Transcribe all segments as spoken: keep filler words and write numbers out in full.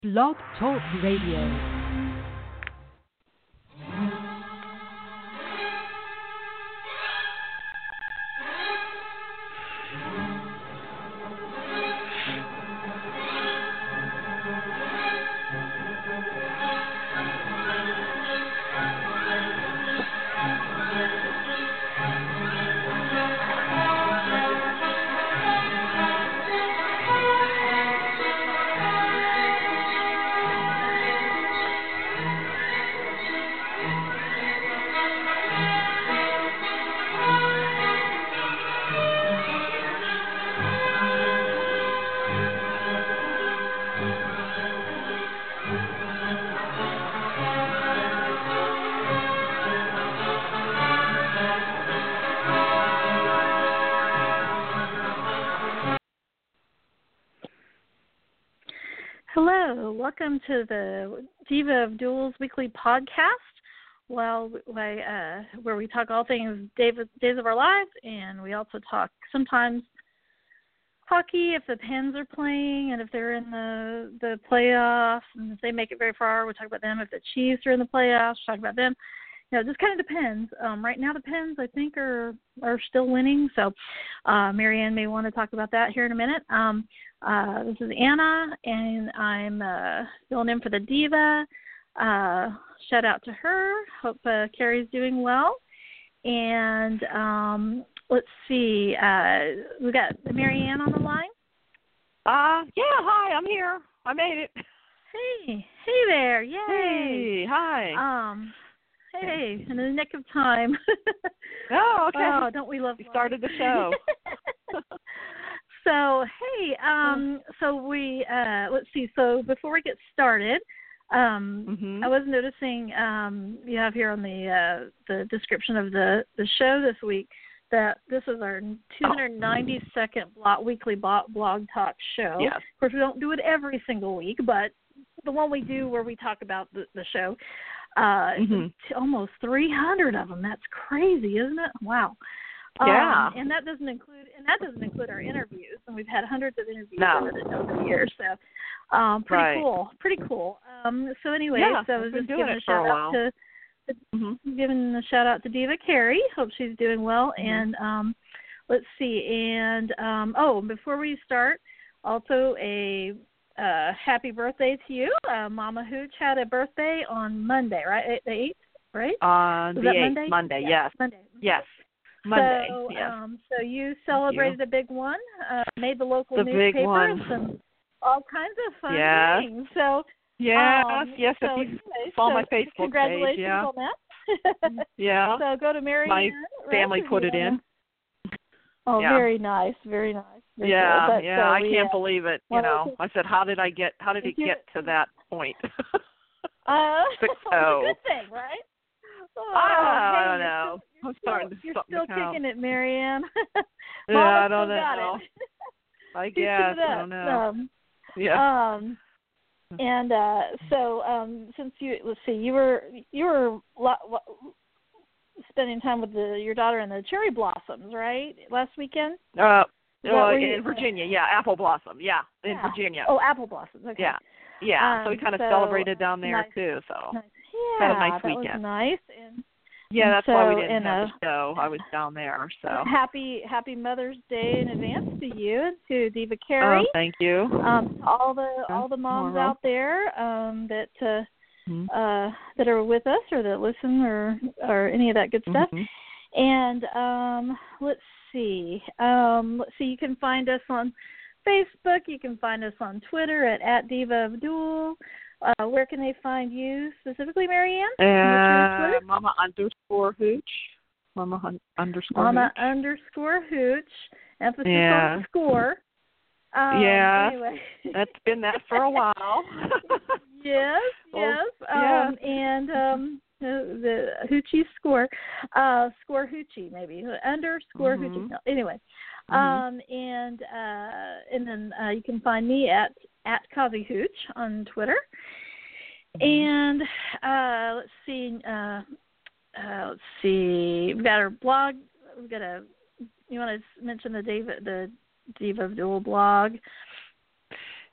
Blog Talk Radio. Hello, welcome to the Diva of Duels weekly podcast, well, uh, where we talk all things Days of Our Lives, and we also talk sometimes hockey if the Pens are playing and if they're in the, the playoffs, and if they make it very far, we talk about them. If the Chiefs are in the playoffs, talk about them. You know, it just kind of depends. Um, right now the Pens, I think, are are still winning, so uh, Marianne may want to talk about that here in a minute. Um, uh, this is Anna, and I'm uh, filling in for the Diva. Uh, shout out to her. Hope uh, Carrie's doing well. And um, let's see, uh, we got Marianne on the line. Uh, yeah, hi, I'm here. I made it. Hey, hey there, yay. Hey, hi. Um. Hey, in the nick of time. Oh, okay. Oh, don't we love You started the show. So, hey, um, so we, uh, let's see, so before we get started, um, mm-hmm. I was noticing um, you have here on the uh, the description of the, the show this week that this is our two hundred ninety-second blog, weekly blog, blog talk show. Yes. Of course, we don't do it every single week, but the one we do where we talk about the, the show, uh, mm-hmm. almost three hundred of them. That's crazy, isn't it? Wow. Yeah. Um, and that doesn't include and that doesn't include our interviews. And we've had hundreds of interviews no. over, the, over the years. So um, pretty right. cool. Pretty cool. Um, so anyway, yeah, so I was been just doing giving it a for shout a out while. to, to mm-hmm. giving a shout out to Diva Carrie. Hope she's doing well. Mm-hmm. And um, let's see. And um, oh, before we start, also a uh, happy birthday to you. Uh, Mama Hooch had a birthday on Monday, right? The eighth, right? On Was the that eighth, Monday? Monday, Yeah, yes. Monday. Yes. Monday, so, yes. Um, so you celebrated you. a big one, uh, made the local the newspaper, big one. and some all kinds of fun yes. things. So, yes, um, yes. so, If you anyway, saw so my Facebook congratulations page, yeah. on that. yeah. So go to Marianne. My family put it in. Oh, yeah. very nice, very nice. Very yeah, cool. But, yeah. so I we, can't uh, believe it. You well, know, I said, how did I get? How did it you, get to that point? uh, Six it's a oh. good thing, right? Oh, I hey, don't you're know. Still, I'm starting to you're stop still count. kicking it, Marianne. Yeah, I don't still know. Got it. I Keeping guess. it I up. don't know. Um, yeah. Um, and uh, so um, since you let's see, you were you were lo- lo- spending time with the, your daughter and the cherry blossoms, right? Last weekend. Uh, Is well, that in you, Virginia, yeah, apple blossom, yeah, in yeah. Virginia. Oh, apple blossoms. Okay. Yeah, yeah. Um, so we kind of so, celebrated down there nice, too. So nice. had Yeah, a nice that weekend. was nice. And, yeah, and that's so, why we didn't and, have uh, the show. I was down there. So happy Happy Mother's Day in advance to you and to Diva Carrie. Oh, thank you. Um, to all the all the moms Tomorrow. out there um, that uh, mm-hmm. uh, that are with us or that listen or or any of that good stuff. Mm-hmm. And um, let's see. Um, let's see. You can find us on Facebook. You can find us on Twitter at, at Diva of Duel. Uh, where can they find you specifically, Marianne? Uh, Mama underscore Hooch. Mama hun- underscore Mama Hooch. underscore Hooch. Emphasis yeah. on the score. Um, yeah. Anyway. That's been that for a while. yes, well, yes. Yeah. Um, and um, the, the Hoochie score. Uh, score Hoochie, maybe. Underscore mm-hmm. Hoochie. No, anyway. Mm-hmm. Um, and uh, and then uh, you can find me at, at Kazi Hooch on Twitter. Mm-hmm. And uh, let's see. Uh, uh, let's see. We've got our blog. We've got a. You want to mention the Diva, the Diva of Duel blog?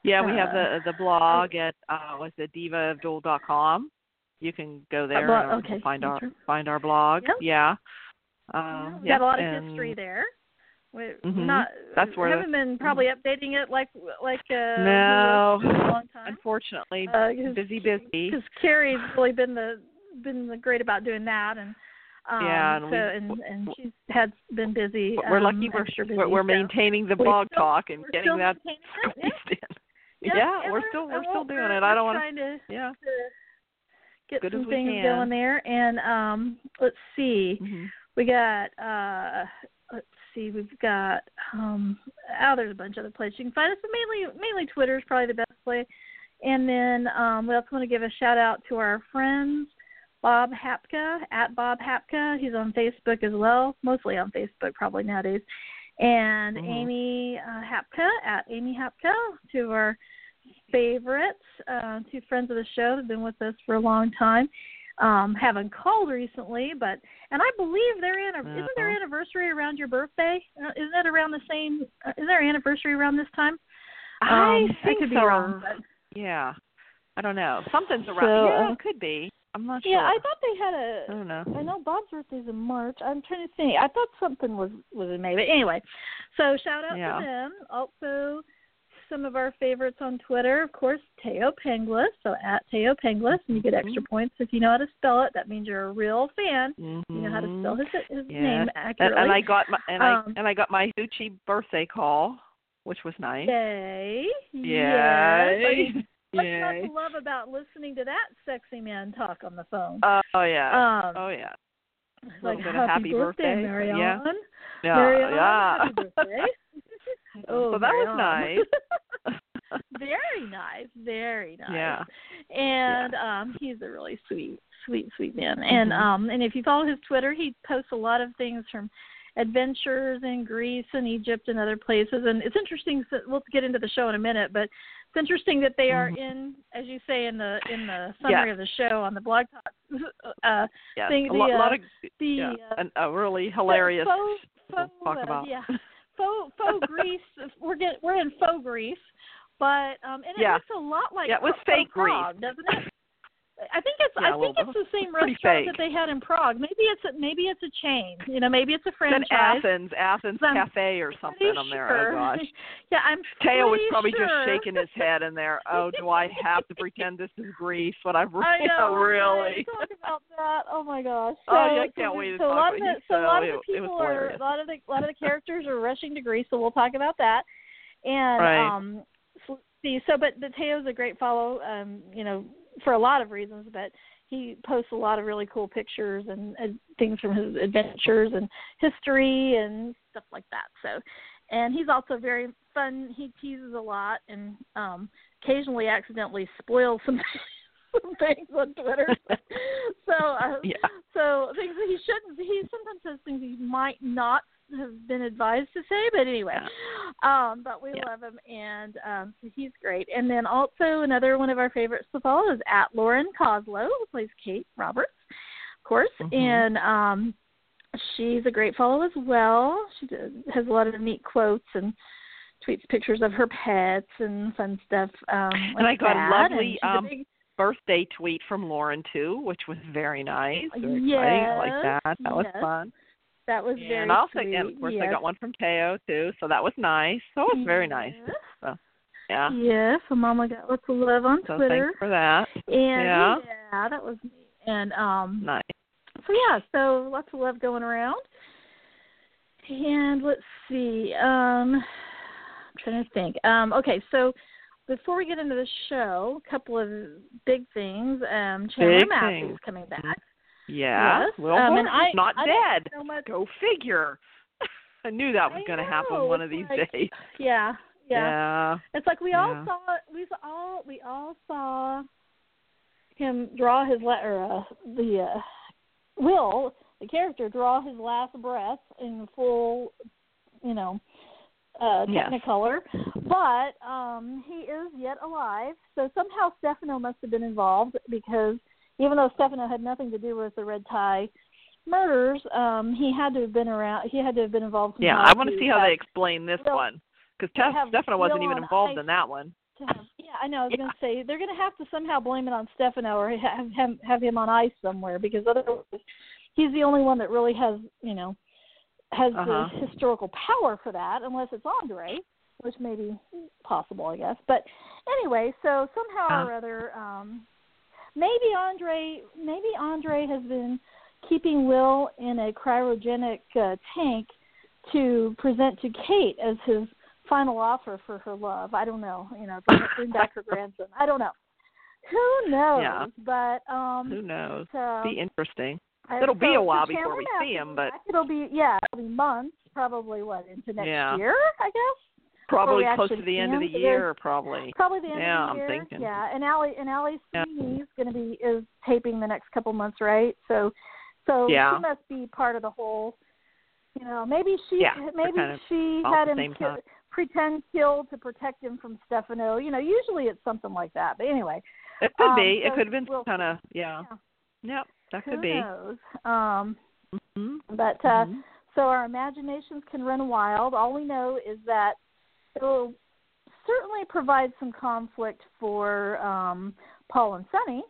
Yeah, we have Uh, the the blog at uh, what's it, diva of duel dot com. You can go there blog, and okay, find our sure. find our blog. Yep. Yeah. Yeah, Um, we yeah, got a lot of and, history there. We mhm, not that's where haven't the, been probably updating it like like uh, no, we will for a long time. Unfortunately, Uh, busy, busy. Because Carrie's really been the been the great about doing that, and um, yeah, and so we and and she's had been busy. we're um, lucky we're extra busy, we're, we're so maintaining the we blog still, talk and we're getting still that maintaining squeezed it, in. yeah. Yeah, yeah we're still we're still we're, doing it. we're I don't want trying to yeah to get good some as we things can. going there, and um, let's see. Mm-hmm. We got, uh, let's see, we've got, um, oh, there's a bunch of other places you can find us, but mainly, mainly Twitter is probably the best place. And then um, we also want to give a shout out to our friends, Bob Hapka, at Bob Hapka. He's on Facebook as well, mostly on Facebook probably nowadays. And Mm-hmm. Amy uh, Hapka, at Amy Hapka, two of our favorites, uh, two friends of the show that have been with us for a long time. Um, haven't called recently, but and I believe their an- isn't their anniversary around your birthday? Uh, isn't it around the same? Uh, is their anniversary around this time? I Um, think I could so. be wrong, but Yeah, I don't know. Something's around. So, yeah, uh, it could be. I'm not yeah, sure. I thought they had a. I don't know. I know Bob's birthday's in March. I'm trying to think. I thought something was was in May, but anyway. So shout out Yeah. to them. Also, some of our favorites on Twitter, of course, Teo Penglis. So at Teo Penglis, and you get extra points if you know how to spell it. That means you're a real fan. Mm-hmm. You know how to spell his his Yeah. name And, accurately. and I got my and um, I and I got my Hoochie birthday call, which was nice. Yay! Yay! Yes. What's not Yay! to love about listening to that sexy man talk on the phone? Oh yeah. Um, oh yeah. It's little like, bit of happy birthday, birthday. Marianne. Yeah. Yeah. Marianne, yeah. happy birthday. Oh, so that Marianne. was nice. Very nice, very nice. Yeah. And yeah. um he's a really sweet, sweet, sweet man. And mm-hmm. um and if you follow his Twitter, he posts a lot of things from adventures in Greece and Egypt and other places. And it's interesting, so we'll get into the show in a minute, but it's interesting that they are mm-hmm. in, as you say in the in the summary yeah. of the show on the blog talk, uh, yeah. thing, a the, lot, uh, lot of the yeah. uh, and a really hilarious faux, faux, talk uh, about. yeah, faux, faux Greece. We're get, we're in faux Greece, but um, and it yeah. looks a lot like yeah, it was Pro- fake Prague, Greece, doesn't it? I think it's yeah, I think it's the same pretty restaurant fake. that they had in Prague. Maybe it's a, maybe it's a chain. You know, maybe it's a Then franchise. Athens, Athens I'm Cafe or something on there. sure. Oh gosh. Yeah, I'm Teo was pretty probably sure. just shaking his head in there. Oh, do I have to pretend this is Greece? What I've I know, really. Talk about that. Oh my gosh. So, Oh, yeah, I can't so, wait to so a talk lot of about the, it. so a lot of So the it- it was people are hilarious. a lot of the a lot of the characters are rushing to Greece, so we'll talk about that. And Right. um, so, see, so but the Teo's a great follow. Um, you know, for a lot of reasons, but he posts a lot of really cool pictures and, and things from his adventures and history and stuff like that. So, and he's also very fun. He teases a lot and um, occasionally accidentally spoils some, some things on Twitter. so, uh, yeah. so things that he shouldn't. He sometimes says things he might not have been advised to say, but anyway, yeah. um, but we yeah. love him, and um, so he's great. And then also another one of our favorites to follow is at Lauren Coslow, who plays Kate Roberts, of course, mm-hmm. and um, she's a great follow as well. She does, has a lot of neat quotes and tweets pictures of her pets and fun stuff. Um, and like I got that. a lovely and um, a big, birthday tweet from Lauren too, which was very nice. Very yes, exciting. I like that. That yes. was fun. That was and very also, sweet. and of course, yes. I got one from Teo too, so that was nice. So it was very nice. Yes. So, yeah. Yeah, so Mama got lots of love on So Twitter. thanks for that. And yeah. yeah, that was neat. And um, nice. So yeah, so lots of love going around. And let's see. Um, I'm trying to think. Um, okay, so before we get into the show, a couple of big things. Um, Chandler big Matthews things. coming back. Yeah. Yes. Well, um, he's and I, not I dead. Don't know much. Go figure. I knew that was going to happen one of these like, days. Yeah, yeah. Yeah. It's like we yeah. all saw we all we all saw him draw his letter. Uh, the uh, Will, the character, draw his last breath in full, you know, uh, Technicolor. Yes. But um, he is yet alive. So somehow Stefano must have been involved because even though Stefano had nothing to do with the Red Tie murders, um, he had to have been around. He had to have been involved. Yeah, I want to see how they explain this Will, one because Stefano wasn't even involved in that one. to have. Yeah, I know. I was yeah. going to say they're going to have to somehow blame it on Stefano or have him have him on ice somewhere, because otherwise he's the only one that really has, you know, has uh-huh. the historical power for that, unless it's Andre, which may be possible, I guess. But anyway, so somehow uh-huh. or other, um, maybe Andre, maybe Andre has been keeping Will in a cryogenic uh, tank to present to Kate as his final offer for her love. I don't know. You know, bring back her grandson. I don't know. Who knows? Yeah. But um, who knows? So, be interesting. I, it'll so, be a while so before we see him, but it'll be yeah, it'll be months, probably what into next yeah. year, I guess. Probably close to the end of the year, probably. Probably the end yeah, of the year. I'm thinking. Yeah, and Allie and Allie yeah. Sweeney's going to be is taping the next couple months, right? So, so yeah. she must be part of the whole. You know, maybe she yeah, maybe kind of she had him ki- pretend killed to protect him from Stefano. You know, usually it's something like that. But anyway, it could um, be. So it could have been we'll, kind of yeah. yeah. Yep, that Who could be. Knows? Um, mm-hmm. But uh, mm-hmm. so our imaginations can run wild. All we know is that it will certainly provide some conflict for um, Paul and Sonny.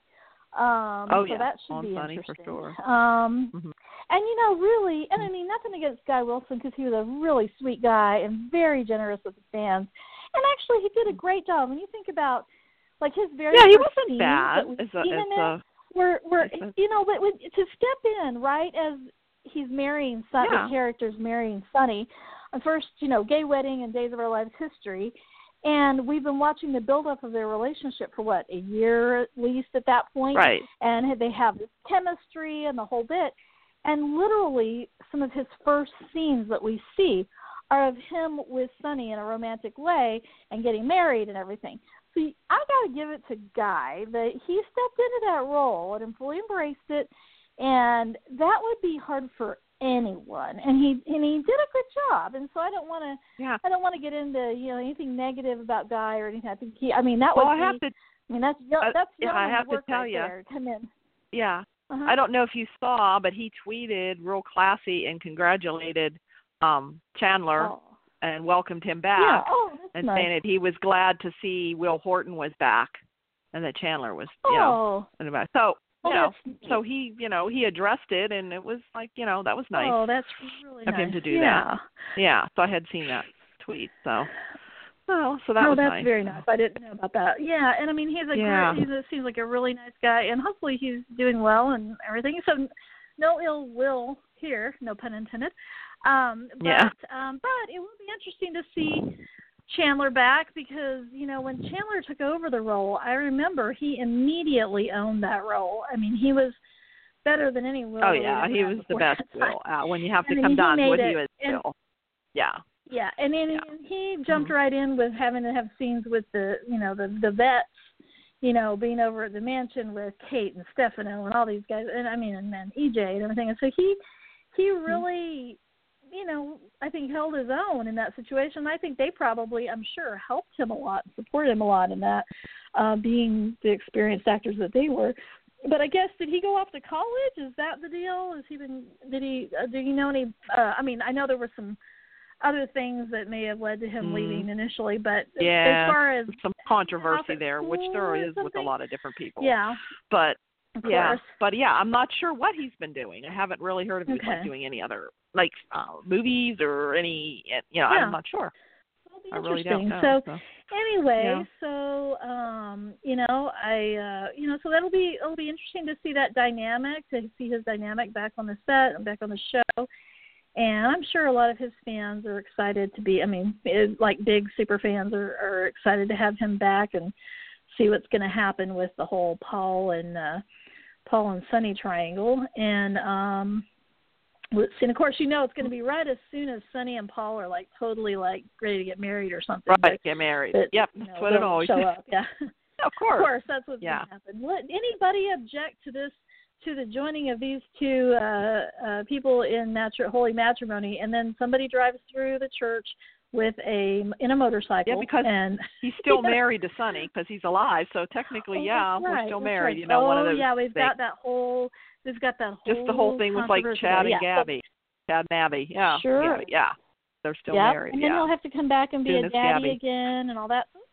Um, oh so yeah, that should Paul be and Sonny interesting. for sure. Um, mm-hmm. And you know, really, and I mean, nothing against Guy Wilson, because he was a really sweet guy and very generous with the fans. And actually, he did a great job. When you think about, like, his very yeah, first he wasn't scenes bad. that we've As a, seen as him a, in, were, were a, you know, but when, to step in right as he's marrying Son, yeah. the character's marrying Sonny, uh, first, you know, Gay Wedding and Days of Our Lives history. And we've been watching the build-up of their relationship for, what, a year at least at that point? Right. And they have this chemistry and the whole bit. And literally some of his first scenes that we see are of him with Sonny in a romantic way and getting married and everything. So I got to give it to Guy that he stepped into that role and fully embraced it. And that would be hard for anyone, and he and he did a good job. And so I don't want to, yeah. I don't want to get into you know anything negative about Guy or anything. I think he, I mean that well, would I be, have to, I mean that's uh, that's yeah, I have work to tell right you, there. Come in. Yeah, uh-huh. I don't know if you saw, but he tweeted real classy and congratulated um, Chandler oh. and welcomed him back, yeah. oh, that's and nice. saying that he was glad to see Will Horton was back, and that Chandler was, you oh. know, and so. You Oh, know, that's so he, you know, he addressed it, and it was like, you know, that was nice. Oh, that's really of nice. him to do yeah. that. Yeah. So I had seen that tweet. So, well, so that oh, was that's nice. very nice. I didn't know about that. Yeah, and I mean, he's a yeah. great. He seems like a really nice guy, and hopefully he's doing well and everything. So, no ill will here, no pun intended. Um, but yeah. um, but it will be interesting to see Chandler back, because, you know, when Chandler took over the role, I remember he immediately owned that role. I mean, he was better than any Will. Oh, yeah, he was the best Will. Uh, when you have to come down to it, he was Will. Yeah. Yeah, and then yeah. he jumped mm-hmm. right in with having to have scenes with the, you know, the the vets, you know, being over at the mansion with Kate and Stefano and all these guys, and I mean, and then E J and everything. And so he, he really... Mm-hmm. you know, I think held his own in that situation. I think they probably, I'm sure, helped him a lot, supported him a lot in that, uh, being the experienced actors that they were. But I guess, did he go off to college? Is that the deal? Has he been, did he, uh, do you know any, uh, I mean, I know there were some other things that may have led to him mm. leaving initially, but yeah, as far as some controversy there, school which there is with a lot of different people. Yeah. But, Of yeah, course. but yeah, I'm not sure what he's been doing. I haven't really heard of him okay. like doing any other like uh, movies or any. You know, yeah. I'm not sure. That'll be I really interesting. don't know. So, so. anyway, yeah. so um, you know, I uh, you know, so that'll be it'll be interesting to see that dynamic, to see his dynamic back on the set and back on the show. And I'm sure a lot of his fans are excited to be. I mean, it, like big super fans are, are excited to have him back and see what's going to happen with the whole Paul and. Uh, Paul and Sonny triangle, and um, and of course, you know, it's going to be right as soon as Sonny and Paul are like totally like ready to get married or something. Right, but, get married. but, yep, you know, that's what it always show up. Yeah, of course, of course, that's what's yeah. going to happen. Let anybody object to this, to the joining of these two uh, uh, people in matri- holy matrimony, and then somebody drives through the church with a in a motorcycle. Yeah, because and he's still yeah. married to Sonny because he's alive. So technically, oh, yeah, right, we're still married. Right. You know, oh, one of those. yeah, we've things. got that whole. We've got that whole. Just the whole thing with like Chad and yeah. Gabby, Chad and Abby. Yeah, sure. yeah, yeah. They're still yep. married. And then yeah. he'll have to come back and be Soon a as daddy Gabby. again and all that.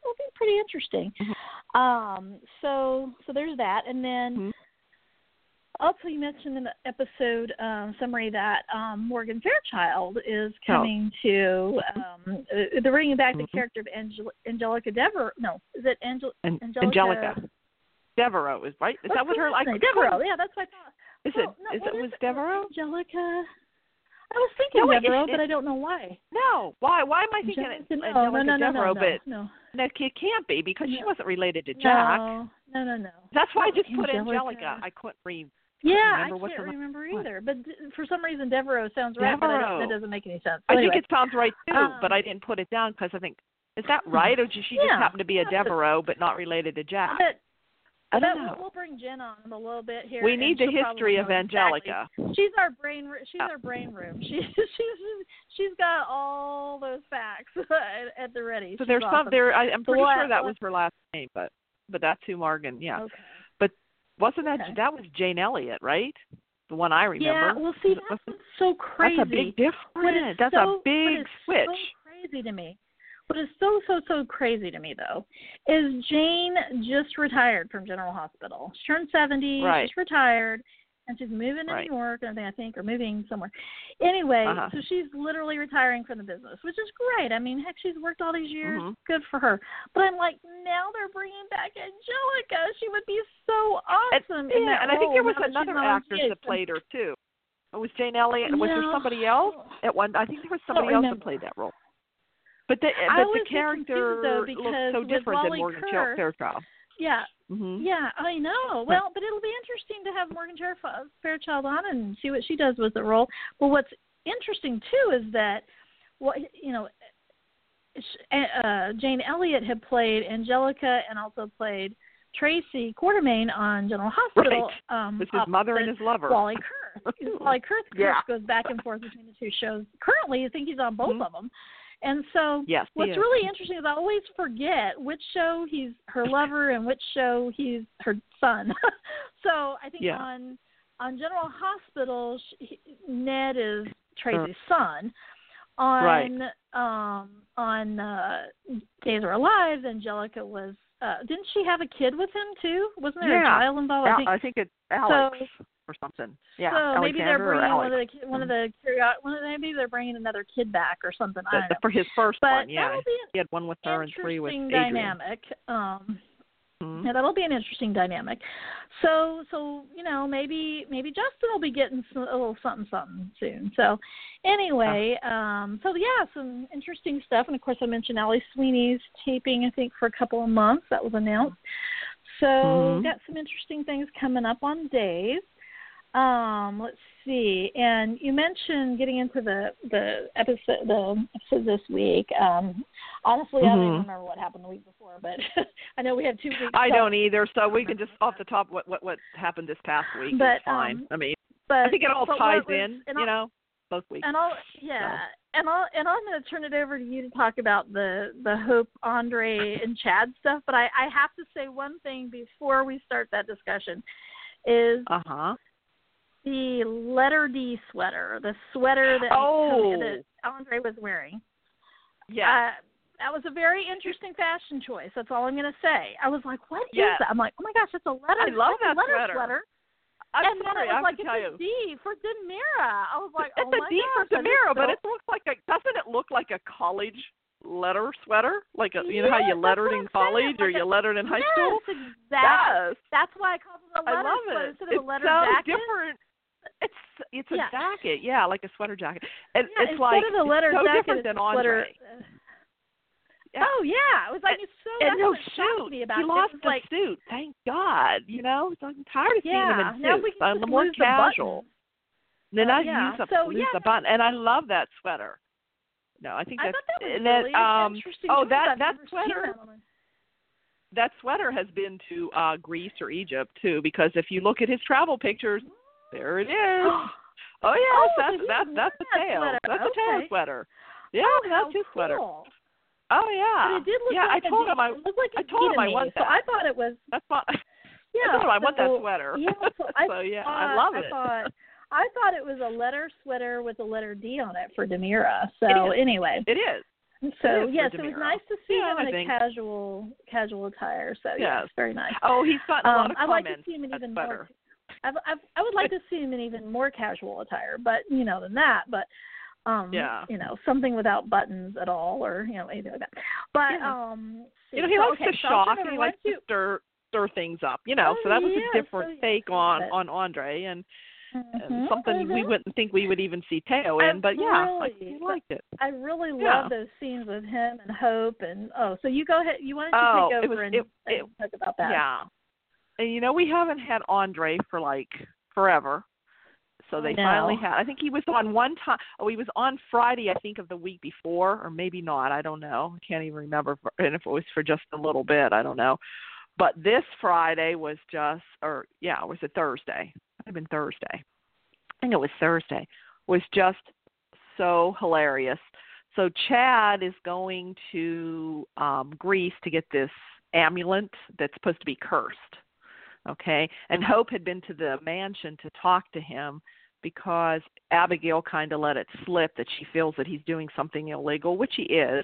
it'll be pretty interesting. Mm-hmm. Um, so so there's that, and then. Mm-hmm. Also, you mentioned in the episode um, summary that um, Morgan Fairchild is coming oh. to, um, uh, they're bringing back mm-hmm. the character of Angel- Angelica Devereaux. No, is it Angel- An- Angelica? Angelica. Devereaux, is right? Is What's that what her, like? Devereaux, yeah, that's what I thought. Is well, it, no, is it, is was it? Devereaux? Angelica. I was thinking no, Devereaux, it, it, but I don't know why. No, why Why am I thinking Angelica, it, no, Angelica no, no, Devereaux, no, but no, no, it can't be because no. she wasn't related to Jack. No, no, no, no. That's why I just Angelica. put Angelica. I couldn't read. Yeah, remember I what can't the, remember what? either. But d- for some reason, Devereaux sounds right, Devereaux. but I don't, that doesn't make any sense. So I anyway. think it sounds right too, um, but I didn't put it down because I think, is that right, or did she yeah, just happen to be a yeah, Devereaux but not related to Jack? But, I don't but know. We'll, we'll bring Jen on a little bit here. We need the history of Angelica. Exactly. She's our brain. She's our brain room. She, she's she's got all those facts at, at the ready. So she's there's awesome. some there. I, I'm pretty so sure that what, was her last name, but but that's who Morgan. Yeah. Okay. But wasn't that okay. that was Jane Elliott, right? The one I remember. Yeah. Well, see, that's what's so crazy. That's a big difference. That's so, a big switch. So crazy to me. What is so, so, so crazy to me, though, is Jane just retired from General Hospital. She turned seventy, right. she's retired, and she's moving to right. New York, I think, or moving somewhere. Anyway, uh-huh. so she's literally retiring from the business, which is great. I mean, heck, she's worked all these years. Mm-hmm. Good for her. But I'm like, now they're bringing back Angelica. She would be so awesome. And, yeah, in that and I think there was role. another actress that played her, too. It was Jane Elliott. Was yeah. there somebody else at one? I think there was somebody else that played that role. But the, but the character looks so different than Morgan Kerr, Fairchild. Yeah, mm-hmm. yeah, I know. Well, but it'll be interesting to have Morgan Fairchild on and see what she does with the role. But what's interesting too is that, what you know, uh, Jane Elliott had played Angelica and also played Tracy Quartermain on General Hospital. Right. Um, with his mother and his lover. Wally Kurth. Wally Kurth yeah. goes back and forth between the two shows. Currently, I think he's on both mm-hmm. of them. And so yes, what's is. really interesting is I always forget which show he's her lover and which show he's her son. So I think yeah. on on General Hospital, she, Ned is Tracy's son. On right. um, on uh, Days of Our Lives, Angelica was. Uh, didn't she have a kid with him too? Wasn't there yeah. a child involved? Al- I think, I think it's Alex so, or something. Yeah, so Alexander maybe they're bringing or one of Alex. the one of the one of the, maybe they're bringing another kid back or something. I don't the, know. For his first but one, yeah, that'll be an he had one with her and three with Adrian. dynamic. Um, mm-hmm. Yeah, that'll be an interesting dynamic. So, so you know, maybe maybe Justin will be getting some, a little something something soon. So, anyway, oh. um, so yeah, some interesting stuff. And of course, I mentioned Allie Sweeney's taping. I think for a couple of months that was announced. So, mm-hmm. got some interesting things coming up on Days. Um, let's see. And you mentioned getting into the the episode the episode this week. Um, honestly, mm-hmm. I don't even remember what happened the week before, but I know we had two weeks. I so. don't either. So we can just off the top what what, what happened this past week but, is fine. Um, I mean, but, I think it all ties was, in. You know, both weeks. And I'll yeah, so. and I'll and I'm going to turn it over to you to talk about the the Hope, Andre, and Chad stuff. But I I have to say one thing before we start that discussion is. Uh huh. The letter D sweater, the sweater that, oh. that Andre was wearing. Yeah. Uh, that was a very interesting fashion choice. That's all I'm going to say. I was like, what yes. is that? I'm like, oh, my gosh, it's a letter. I love that letter sweater. sweater. I'm and sorry, then it was I have like, to it's tell a you. D for Demira. I was like, it's oh, a my D gosh. for Demira, but so... it looks like a, doesn't it look like a college letter sweater? Like, a, you yes, know how you lettered in college or like you a, lettered in high yes, school? Exactly. Yes. That's why I called it a letter I love sweater it. instead of It a letter sounds jacket. different. It's it's a yeah. jacket, yeah, like a sweater jacket. And yeah, it's like of the letter so jacket, different than Andre. sweater, uh, yeah. Oh yeah, it was like and, it's so. And that's no what shocked suit. me about he it. lost it was the like, suit. Thank God. You know, so I'm tired of seeing yeah, him in now suits. we can I'm just more lose casual. The then uh, I yeah. use a so, lose yeah, the button, and I love that sweater. No, I think I that's thought that was and really then, um, interesting. oh, choice. that I've that never sweater. seen that That sweater has been to uh, Greece or Egypt too, because if you look at his travel pictures, there it is. Oh yes, oh, that's so that's that's a tail. Sweater. That's okay. a tail sweater. Yeah, oh, that's his cool. sweater. Oh yeah. But it did look yeah, like I told a, him I. It looked like a I told him to I me, want so that. I thought it was. That's fine. Yeah, I told him I want so, that sweater. Yeah, so, I so yeah, thought, I love I it. Thought, I thought it was a letter sweater with a letter D on it for Demira. So it anyway, it is. So It is yes, for it was DeMiro. nice to see Yeah, him I in a think. casual casual attire. So yes, Yes. very nice. Oh, he's gotten a lot Um, of I'd like to comments. see him in That's even better. more. I, I, I would like to see him in even more casual attire, but you know, than that. But um, Yeah. you know, something without buttons at all, or you know, anything like that. But Yeah. um, You know, he so, likes okay, to so I'll shock turn and he over likes to- to stir stir things up. You know, Oh, so that was yeah, a different so, yeah, take on but- on Andre and, Mhm, and something we mhm. wouldn't think we would even see Teo I in. But yeah, I, really- he liked it. I really Yeah. love those scenes with him and Hope and oh, so you go ahead. You wanted to Oh, take it over was- and, it- and it- talk about that. Yeah. And you know, we haven't had Andre for like forever. So they I know. finally had. I think he was on one time. Oh, he was on Friday, I think, of the week before, or maybe not. I don't know. I can't even remember. For, and if it was for just a little bit, I don't know. But this Friday was just, or yeah, it was a Thursday. It might have been Thursday. I think it was Thursday. Was just so hilarious. So Chad is going to um, Greece to get this amulet that's supposed to be cursed. Okay, and Hope had been to the mansion to talk to him because Abigail kind of let it slip that she feels that he's doing something illegal, which he is.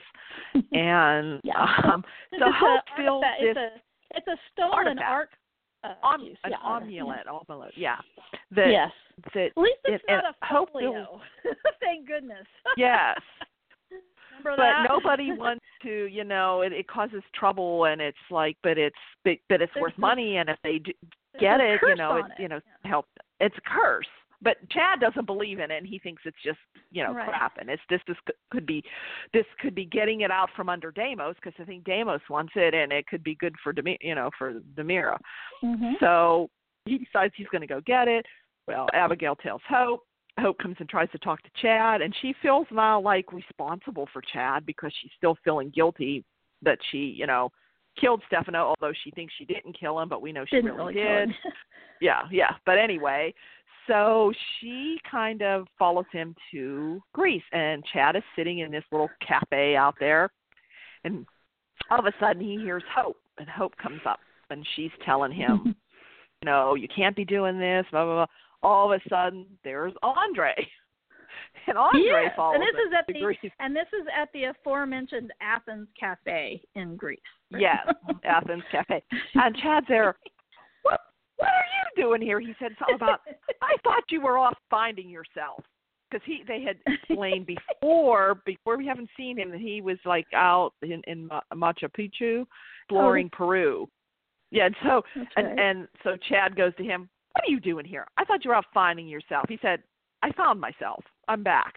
And Yeah. um, so It's Hope a feels artifact- this It's a, it's a stolen artifact. art. Uh, om- use. an Yeah, artifact. amulet, amulet, yeah. That, Yes. that At least it's it- not and a Hope folio. Thank goodness. yes. Remember But that? nobody wants to, you know, it, it causes trouble, and it's like, but it's, but, but it's There's worth this- money, and if they do, There's get a it, you curse know, it, on you know, Yeah. help. It's a curse. But Chad doesn't believe in it, and he thinks it's just, you know, Right. crap. And it's this, this could be, this could be getting it out from under Deimos, because I think Deimos wants it, and it could be good for Demi, you know, for DeMiro. Mhm. So he decides he's going to go get it. Well, Abigail tells Hope. Hope comes and tries to talk to Chad, and she feels now like responsible for Chad because she's still feeling guilty that she, you know, killed Stefano, although she thinks she didn't kill him, but we know she Didn't really, really kill did. him. yeah, yeah. But anyway, so she kind of follows him to Greece, and Chad is sitting in this little cafe out there, and all of a sudden he hears Hope, and Hope comes up, and she's telling him, no, you can't be doing this, blah, blah, blah. All of a sudden, there's Andre. And Andre Yes, follows and this is at to the Greece. and this is at the aforementioned Athens Cafe in Greece. Yes, Athens Cafe. And Chad's there. What What are you doing here? He said something about, I thought you were off finding yourself. Because he, they had explained before, before we haven't seen him, that he was like out in, in Machu Picchu, exploring Oh. Peru. Yeah, and so That's and, right. and so Chad goes to him, what are you doing here? I thought you were out finding yourself. He said, I found myself. I'm back.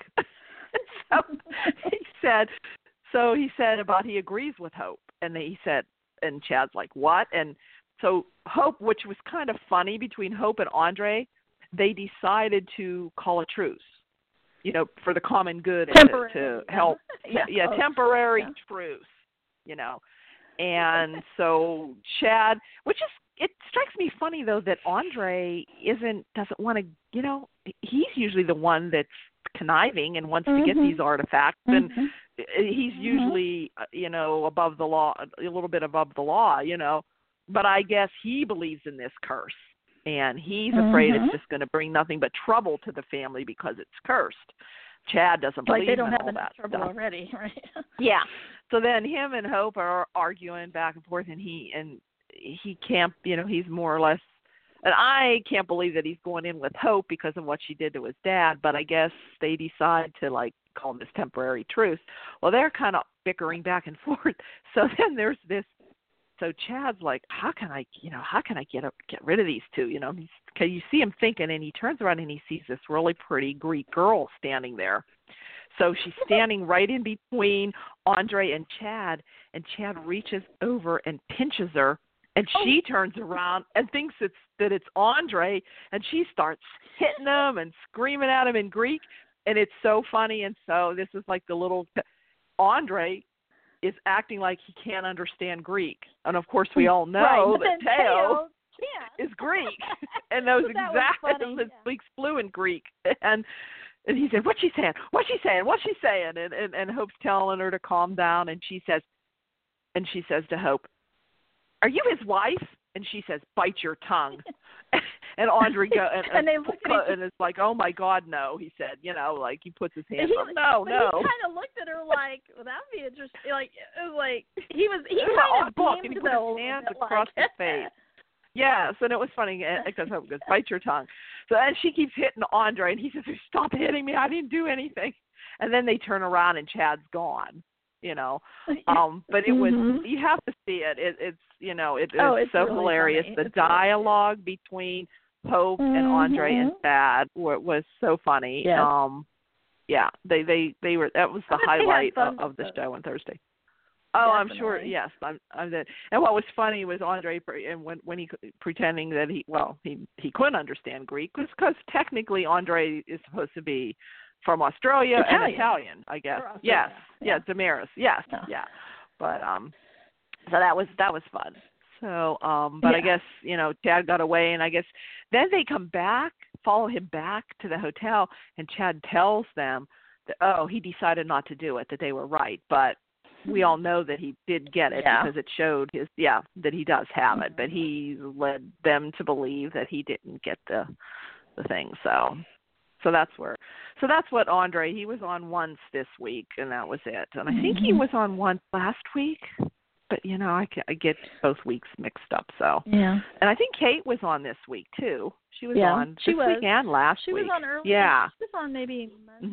so he said, so he said about he agrees with Hope. And he said, and Chad's like, what? And so Hope, which was kind of funny between Hope and Andre, they decided to call a truce, you know, for the common good and to, Temporary, to yeah. help. Yeah. Yeah, Oh, temporary yeah. truce, you know. And so Chad, which is, it strikes me funny though that Andre isn't doesn't want to, you know, he's usually the one that's conniving and wants Mhm. to get these artifacts, and Mhm. he's Mhm. usually, you know, above the law, a little bit above the law, you know. But I guess he believes in this curse, and he's afraid Mhm. it's just going to bring nothing but trouble to the family because it's cursed. Chad doesn't Like believe they don't in have all enough that trouble stuff. already, right? Yeah. So then him and Hope are arguing back and forth, and he and he can't, you know, he's more or less, and I can't believe that he's going in with Hope because of what she did to his dad, but I guess they decide to, like, call this temporary truce. Well, they're kind of bickering back and forth. So then there's this, so Chad's like, how can I, you know, how can I get up, get rid of these two, you know, he's, cause you see him thinking, and he turns around and he sees this really pretty Greek girl standing there. So she's standing right in between Andre and Chad, and Chad reaches over and pinches her, and she turns around and thinks it's that it's Andre, and she starts hitting him and screaming at him in Greek, and it's so funny. And so this is like the little Andre is acting like he can't understand Greek, and of course we all know right. that Teo can't. is Greek and knows That was exactly funny, that yeah. speaks fluent Greek, and and he said, what's she saying? What's she saying? What's she saying? And, and and Hope's telling her to calm down, and she says, and she says to Hope, are you his wife? And she says, bite your tongue. And Andre go and, and they look at and it's like, oh my God, no. He said, you know, like he puts his hand he, up. No, but no. He kind of looked at her like, well, that'd be interesting. Like, it was like he was he yeah, kind of book, and beamed he put though, his hands like, across his face. Yes, and it was funny because I goes, bite your tongue. So and she keeps hitting Andre, and he says, stop hitting me. I didn't do anything. And then they turn around, and Chad's gone. You know, um, but it was mm-hmm. you have to see it. it it's you know it, oh, it's, it's so really hilarious. Funny. The it's dialogue really between Hope mm-hmm. and Andre and Chad were, was so funny. Yes. Um, yeah, they they they were that was the highlight of, of the show on Thursday. Oh, Definitely. I'm sure. Yes, I'm. I'm the, and what was funny was Andre, and when when he pretending that he well he he couldn't understand Greek because technically Andre is supposed to be from Australia Italian. and Italian, I guess. Yes, yeah, yeah Damaris. Yes, yeah. yeah. But um, so that was that was fun. So um, but yeah. I guess you know Chad got away, and I guess then they come back, follow him back to the hotel, and Chad tells them that oh he decided not to do it, that they were right, but we all know that he did get it yeah. because it showed his yeah that he does have it, but he led them to believe that he didn't get the the thing. So so that's where so that's what Andre he was on once this week, and that was it. And I think mm-hmm. he was on once last week, but you know I, I get both weeks mixed up. So yeah, and I think Kate was on this week too. She was yeah, on she this was. week and last she week. She was on early. Yeah, she was on maybe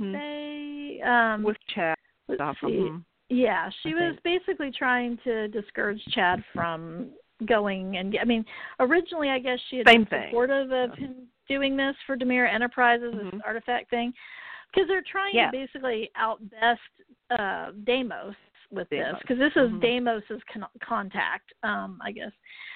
Monday mm-hmm. um, with Chad stuff. Mm-hmm. Yeah, she I was think. basically trying to discourage Chad from going and I mean, originally I guess she had Same been thing. supportive of yeah. him doing this for Demira Enterprises, mm-hmm. this artifact thing, because they're trying yeah. to basically outbest uh, Deimos with Deimos. this, because this mm-hmm. is Deimos's con- contact, um, I guess.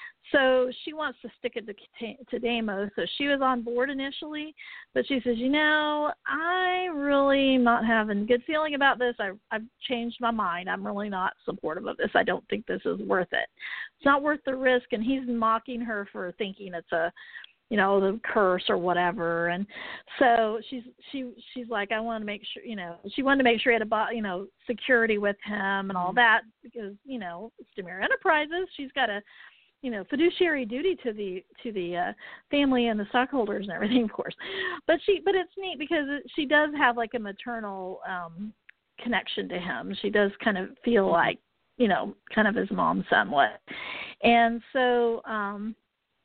So she wants to stick it to, to Deimos. So she was on board initially, but she says, you know, I really am not having a good feeling about this. I, I've changed my mind. I'm really not supportive of this. I don't think this is worth it. It's not worth the risk. And he's mocking her for thinking it's a, you know, the curse or whatever. And so she's she she's like, I want to make sure, you know, she wanted to make sure he had a, you know, security with him and all that because, you know, it's Demira Enterprises. She's got a, you know, fiduciary duty to the to the uh, family and the stockholders and everything, of course. But she, but it's neat because it, she does have like a maternal um, connection to him. She does kind of feel like, you know, kind of his mom somewhat. And so, um,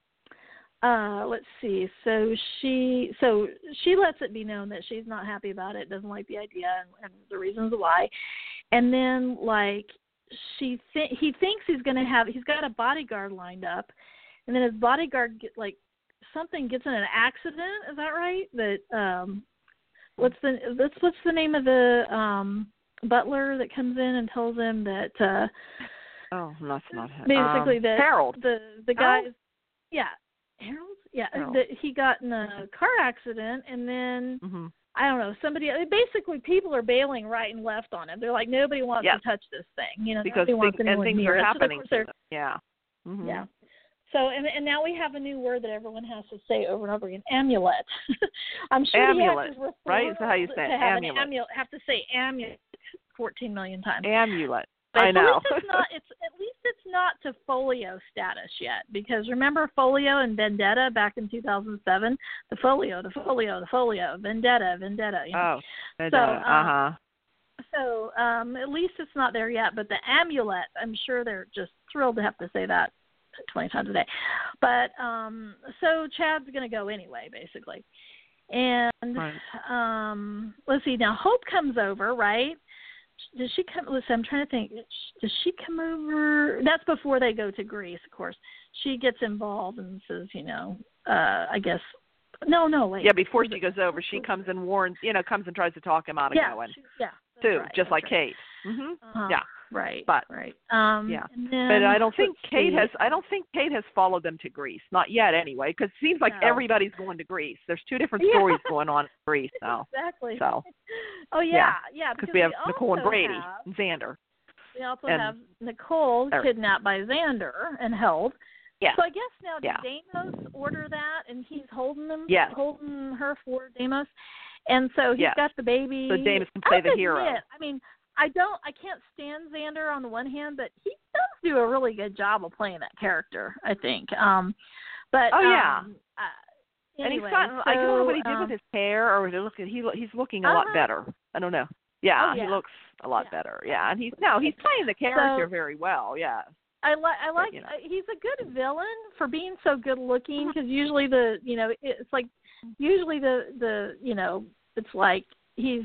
uh, let's see. So she, so she lets it be known that she's not happy about it, doesn't like the idea, and, and the reasons why. And then, like. She th- he thinks he's going to have he's got a bodyguard lined up, and then his bodyguard get like something gets in an accident. Is that right? That um, what's the what's what's the name of the um butler that comes in and tells him that uh, oh that's not basically um, that Harold the the guy Harold? yeah Harold yeah Harold. that he got in a car accident and then. Mm-hmm. I don't know, somebody, basically people are bailing right and left on it. They're like, nobody wants yes. to touch this thing. You know, because nobody wants things, anyone and things near are it. happening. So to them. Yeah. Mm-hmm. Yeah. So, and and now we have a new word that everyone has to say over and over again, amulet. I'm sure amulet, he has to right? Is that how you say it? To have amulet. An amulet. Have to say amulet fourteen million times. Amulet. But I know. At least it's not. It's at least it's not to folio status yet, because remember folio and Vendetta back in two thousand seven. The folio, the folio, the folio, Vendetta, Vendetta. You know? Oh, Vendetta. So, uh huh. So um, at least it's not there yet. But the amulet, I'm sure they're just thrilled to have to say that twenty times a day. But um, so Chad's going to go anyway, basically. And right. um, let's see. Now Hope comes over, right? Does she come? Listen, I'm trying to think. Does she come over? That's before they go to Greece, of course. She gets involved and says, you know, uh, I guess. No, no, wait. Yeah, before she goes over, she comes and warns, you know, comes and tries to talk him out of yeah, going. She, yeah, too, right, just like right. Kate. Mhm. Uh-huh. Yeah. Right. But right. Um, yeah. Then, but I don't think Kate see. has. I don't think Kate has followed them to Greece. Not yet, anyway. Because it seems like no. everybody's going to Greece. There's two different yeah. stories going on in Greece now. Exactly. So. Oh yeah, yeah. Because we have we Nicole and Brady have, and Xander. We also and, have Nicole er, kidnapped by Xander and held. Yeah. So I guess now did yeah. Deimos order that, and he's holding them, yes. holding her for Deimos, and so he's yes. got the baby. So Deimos can play I the hero. Admit, I mean, I don't, I can't stand Xander on the one hand, but he does do a really good job of playing that character, I think. Um, but oh yeah. Um, uh, And Anyway, he's gotten, so, I don't know what he did um, with his hair, or he look, he he's looking a uh-huh. lot better. I don't know. Yeah, Oh, yeah. he looks a lot Yeah. better. Yeah, and he's no, he's playing the character So, very well. Yeah. I like I like But, you know. uh, he's a good villain for being so good looking, because usually the you know it's like usually the the you know it's like he's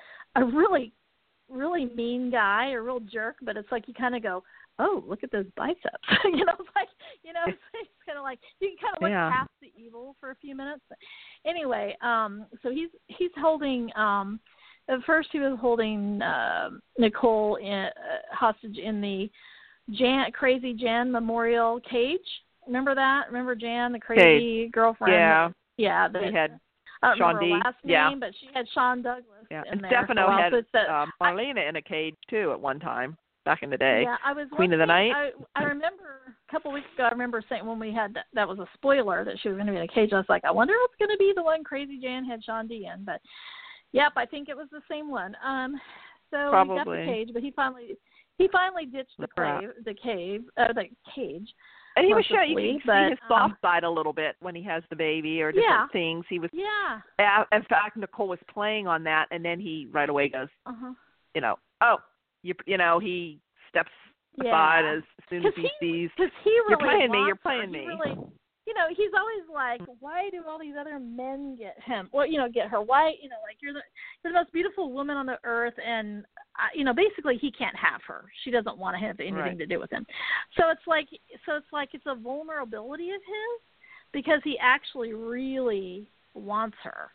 a really really mean guy, a real jerk, but it's like you kind of go, oh, look at those biceps. you know, it's like, you know, it's, it's kind of like you can kind of look Yeah. past the evil for a few minutes. But anyway, um, so he's he's holding. Um, at first, he was holding uh, Nicole in, uh, hostage in the Jan, crazy Jan Memorial cage. Remember that? Remember Jan, the crazy Cage. girlfriend? Yeah. That, yeah. That, He had I don't Sean remember her D. last Yeah. name, but she had Sean Douglas Yeah. in And there. Stefano for a while. had So it's that, uh, Marlena in a cage too at one time back in the day. Yeah, I was Queen of the wondering- Night. I, I remember a couple weeks ago. I remember saying when we had that, that was a spoiler that she was going to be in a cage. I was like, I wonder what's going to be the one Crazy Jan had Sean D in. But yep, I think it was the same one. Um, so Probably. he got the cage, but he finally he finally ditched the The cave, the cave, uh, the cage. And he was showing, you mercifully, can but, see his um, soft side a little bit when he has the baby or different Yeah. things. He was, Yeah. uh, in fact, Nicole was playing on that, and then he right away goes, Uh huh. you know, oh, you, you know, he steps Yeah. aside as soon as Because he, he, sees. cause he really You're playing me, wants you're her. playing He me. Really, you know, he's always like, why do all these other men get him? Well, you know, get her. Why, you know, like you're the you're the most beautiful woman on the earth, and uh, you know, basically he can't have her. She doesn't want to have anything Right. to do with him. So it's like, so it's like it's a vulnerability of his, because he actually really wants her,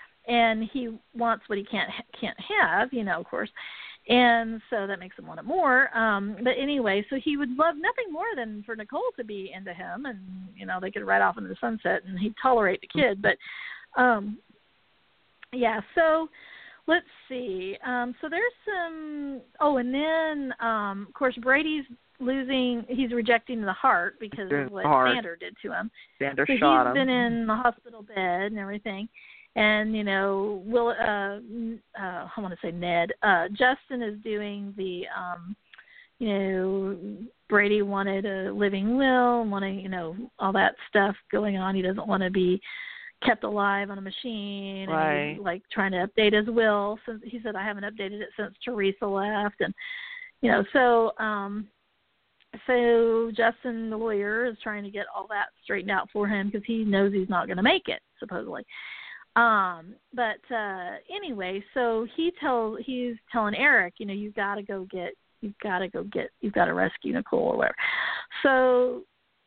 and he wants what he can't can't have. You know, of course. And so that makes him want it more. Um, but anyway, so he would love nothing more than for Nicole to be into him, and, you know, they could ride off into the sunset and he'd tolerate the kid. But, um, yeah, so let's see. Um, so there's some, oh, and then, um, of course, Brady's losing, he's rejecting the heart because of what Heart. Xander did to him. Xander So shot he's him. been in the hospital bed and everything. And, you know, Will, uh, uh, I want to say Ned, uh, Justin is doing the, um, you know, Brady wanted a living will, wanting, you know, all that stuff going on. He doesn't want to be kept alive on a machine. Right. And he's, like, trying to update his will. Since he said, I haven't updated it since Teresa left. And, you know, so, um, so Justin, the lawyer, is trying to get all that straightened out for him because he knows he's not going to make it, supposedly. Um, but uh, anyway, so he tells he's telling Eric, you know, you've got to go get, you've got to go get, you've got to rescue Nicole or whatever. So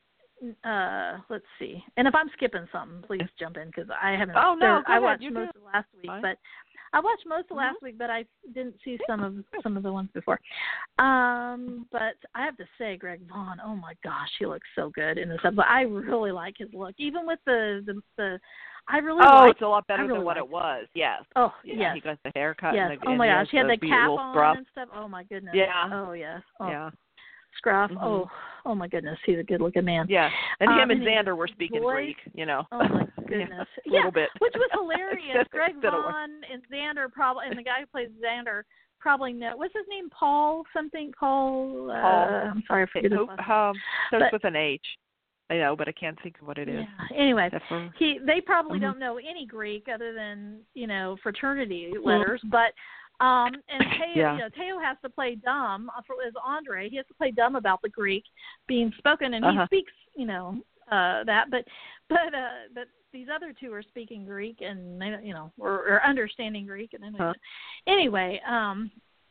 uh, let's see. And if I'm skipping something, please jump in because I haven't. Oh no, I go watched ahead. most do. of last week, Fine. but I watched most of last Mm-hmm. week, but I didn't see some of some of the ones before. Um, but I have to say, Greg Vaughn, oh my gosh, he looks so good in this episode. I really like his look, even with the the. the I really Oh, like, it's a lot better really than what like it was. Yes. Oh, Yeah, yes. He got the haircut. Yes. And the, Oh, and my he gosh. has He had the the cap little on scruff. and stuff. Oh, my goodness. Yeah. Oh, yes. Oh, Yeah. Scruff. Mhm. Oh, oh, my goodness. He's a good-looking man. Yeah. And Um, him and and he- Xander were speaking voice- Greek, you know. Oh, my goodness. yeah, a yeah, little bit. which was hilarious. Greg Instead of- Vaughn and Xander probably, and the guy who plays Xander probably know. What's his name? Paul something? Paul? Uh, Paul. I'm sorry, I forget his Who, last name. um, starts But- with an H. I know, but I can't think of what it is. Yeah. Anyway, Except for- he they probably Mhm. don't know any Greek other than, you know, fraternity letters, but um and Teo, Yeah. you know, Teo has to play dumb uh, for as Andre. He has to play dumb about the Greek being spoken, and Uh-huh. he speaks, you know, uh that, but but uh but these other two are speaking Greek and they don't, you know, or, or understanding Greek, and anyway, Huh. anyway, um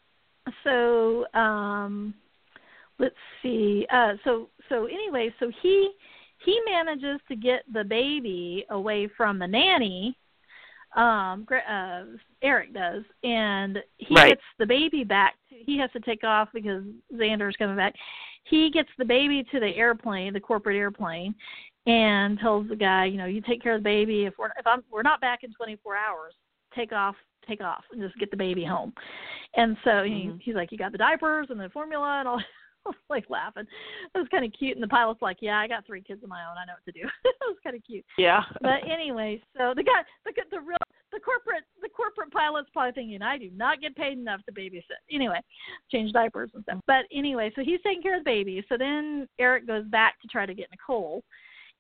so um let's see. Uh, so so anyway, so he he manages to get the baby away from the nanny. Um, uh, Eric does, and he Right. gets the baby back. To, he has to take off because Xander's coming back. He gets the baby to the airplane, the corporate airplane, and tells the guy, you know, you take care of the baby. If we're if I'm we're not back in twenty-four hours, take off. take off and just get the baby home. And so Mm-hmm. he, he's like, you got the diapers and the formula and all. I was like laughing. It was kind of cute. And the pilot's like, yeah, I got three kids of my own. I know what to do. It was kind of cute. Yeah. But anyway, so the guy, the the real, the corporate, the corporate pilot's probably thinking, I do not get paid enough to babysit. Anyway, change diapers and stuff. But anyway, so he's taking care of the baby. So then Eric goes back to try to get Nicole,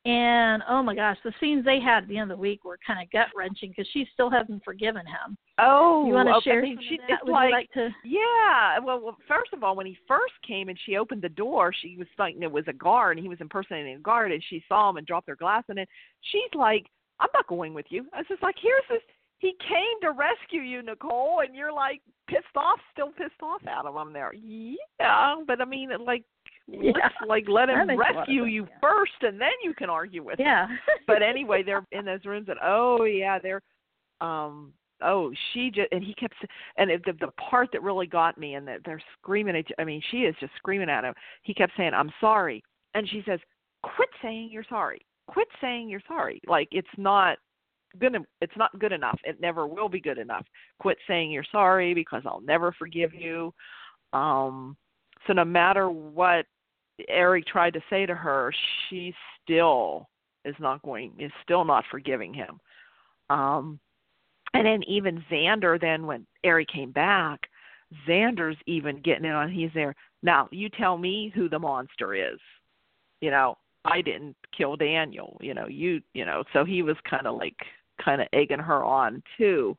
And, oh, my gosh, the scenes they had at the end of the week were kind of gut-wrenching because she still hasn't forgiven him. Oh, you want to okay. share I mean, some she, of that? it's Would like, you like to? Yeah. Well, well, first of all, when he first came and she opened the door, she was thinking it was a guard, and he was impersonating a guard, and she saw him and dropped her glass, and then she's like, I'm not going with you. I was just like, here's this. He came to rescue you, Nicole, and you're like pissed off, still pissed off at him. I'm there. Yeah, but I mean, like, Yeah. let's like let him rescue sense, you yeah. first, and then you can argue with yeah. him. But anyway, they're in those rooms, and oh yeah, they're, um, oh she just, and he kept, and the the part that really got me, and that they're screaming at, I mean, she is just screaming at him. He kept saying, "I'm sorry," and she says, "Quit saying you're sorry. Quit saying you're sorry. Like it's not." Good, it's not good enough. It never will be good enough. Quit saying you're sorry because I'll never forgive you. Um, so no matter what Eric tried to say to her, she still is not going, is still not forgiving him. Um, and then even Xander, then when Eric came back, Xander's even getting it on. He's there. Now, you tell me who the monster is. You know, I didn't kill Daniel. You know, you, you know, so he was kind of like, kind of egging her on too.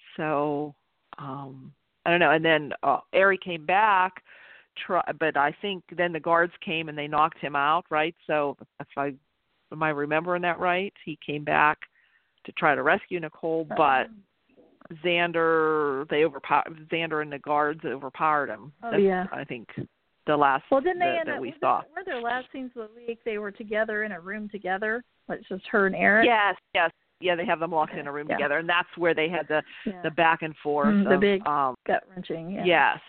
So um I don't know. And then uh, Eric came back, try, but I think then the guards came and they knocked him out, right? So if I am I remembering that right? He came back to try to rescue Nicole, but Xander they overpowered Xander and the guards overpowered him. Oh That's, yeah. I think the last well, didn't they that, end that up, we were saw. Were their last scenes of the week they were together in a room together? Like just her and Eric. Yes, yes. Yeah, they have them locked okay. in a room yeah. together, and that's where they had the yeah. the back and forth. Mm, the of, big um, gut wrenching. Yeah. Yes,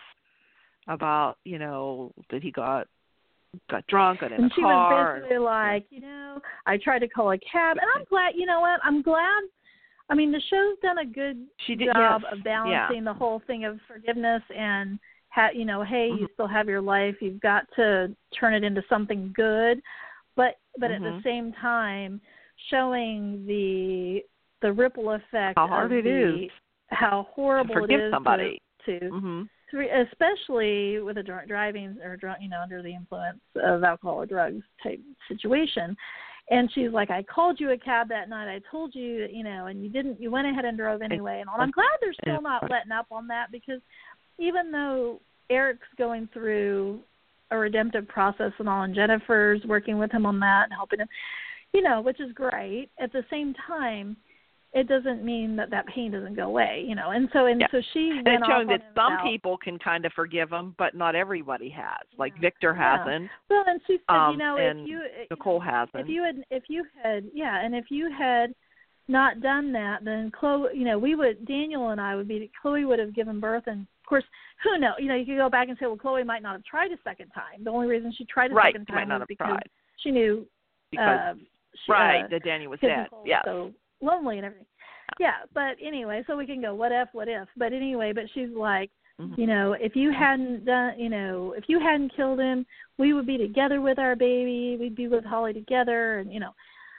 about you know that he got got drunk, got in and a she car. was basically like, you know, I tried to call a cab, and I'm glad. You know what? I'm glad. I mean, the show's done a good she did, job yes. of balancing yeah. the whole thing of forgiveness and, ha- you know, hey, mm-hmm. you still have your life. You've got to turn it into something good, but but mm-hmm. at the same time, showing the the ripple effect how hard of it the, is how horrible to forgive it is somebody. to, to, mm-hmm. to especially with a drunk driving or drunk, you know, under the influence of alcohol or drugs type situation. And she's like, I called you a cab that night. I told you, you know, and you didn't. You went ahead and drove anyway. And all. I'm glad they're still not letting up on that, because even though Eric's going through a redemptive process and all, and Jennifer's working with him on that and helping him, you know, which is great. At the same time, it doesn't mean that that pain doesn't go away, you know. And so, and yeah. so she went and it's showing off that some about, people can kind of forgive him, but not everybody has. Like yeah. Victor yeah. hasn't. Well, and she said, um, you know, and if you Nicole you know, hasn't. if you had, if you had, yeah, and if you had not done that, then Chloe, you know, we would, Daniel and I would be, Chloe would have given birth, and of course, who knows? You know, you could go back and say, well, Chloe might not have tried a second time. The only reason she tried a right. second She time might not was have because tried. she knew. Because, uh, she, right, uh, that Daniel was dead. Yeah. Yes. So lonely and everything. Yeah, but anyway, so we can go, what if, what if? But anyway, but she's like, mm-hmm. you know, if you hadn't done, you know, if you hadn't killed him, we would be together with our baby. We'd be with Holly together, and, you know.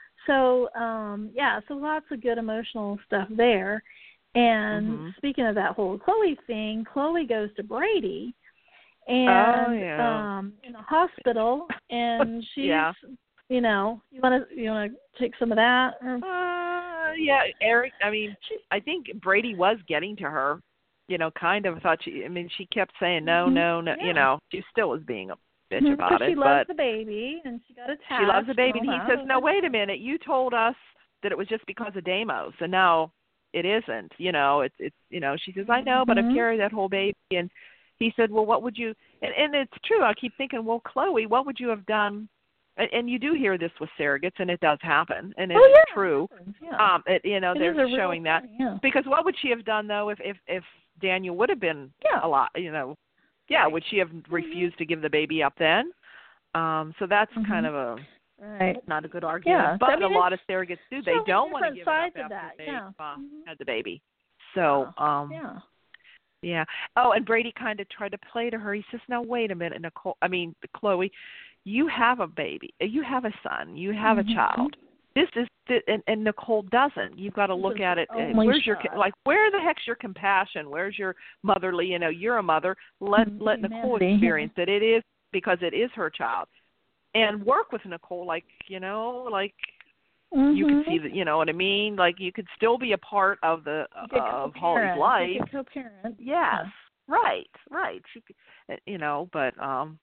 So, um, yeah, so lots of good emotional stuff there. And mm-hmm. speaking of that whole Chloe thing, Chloe goes to Brady, and oh, yeah. um, in a hospital, and she's, yeah. you know, you want to you want to take some of that? Or? Uh, yeah, Eric. I mean, I think Brady was getting to her. You know, kind of. I thought she. I mean, she kept saying no, no, no. Yeah. You know, she still was being a bitch mm-hmm, about it. She loves but the baby, and she got attached. She loves the baby, and he that. says, "No, wait a minute. You told us that it was just because of Deimos, and now it isn't. You know, it's it's. You know." She says, "I know, but mm-hmm. I've carried that whole baby." And he said, "Well, what would you?" And, and it's true. I keep thinking, well, Chloe, what would you have done? And you do hear this with surrogates, and it does happen, and it's oh, yeah, true. It yeah. Um, it, you know, it they're showing thing, that yeah. because what would she have done though if if, if Daniel would have been yeah. a lot? You know, yeah, right. would she have refused mm-hmm. to give the baby up then? Um, so that's mm-hmm. kind of a right. not a good argument. Yeah. But I mean, a lot of surrogates do. They don't want to give it up after that. they yeah. uh, mm-hmm. had the baby. So, um, yeah. Yeah. Oh, and Brady kind of tried to play to her. He says, "Now wait a minute, Nicole. I mean, Chloe, you have a baby. You have a son. You have mm-hmm. a child. This is and, and Nicole doesn't. You've got to look at it. Where's your like? Where the heck's your compassion? Where's your motherly? You know, you're a mother. Let mm-hmm. let Nicole experience it. It is because it is her child. and work with Nicole, like, you know, like mm-hmm. you could see that, you know what I mean? Like you could still be a part of the of Holly's life. You could co-parent. Yes, yeah. right, right. She could, you know, but um,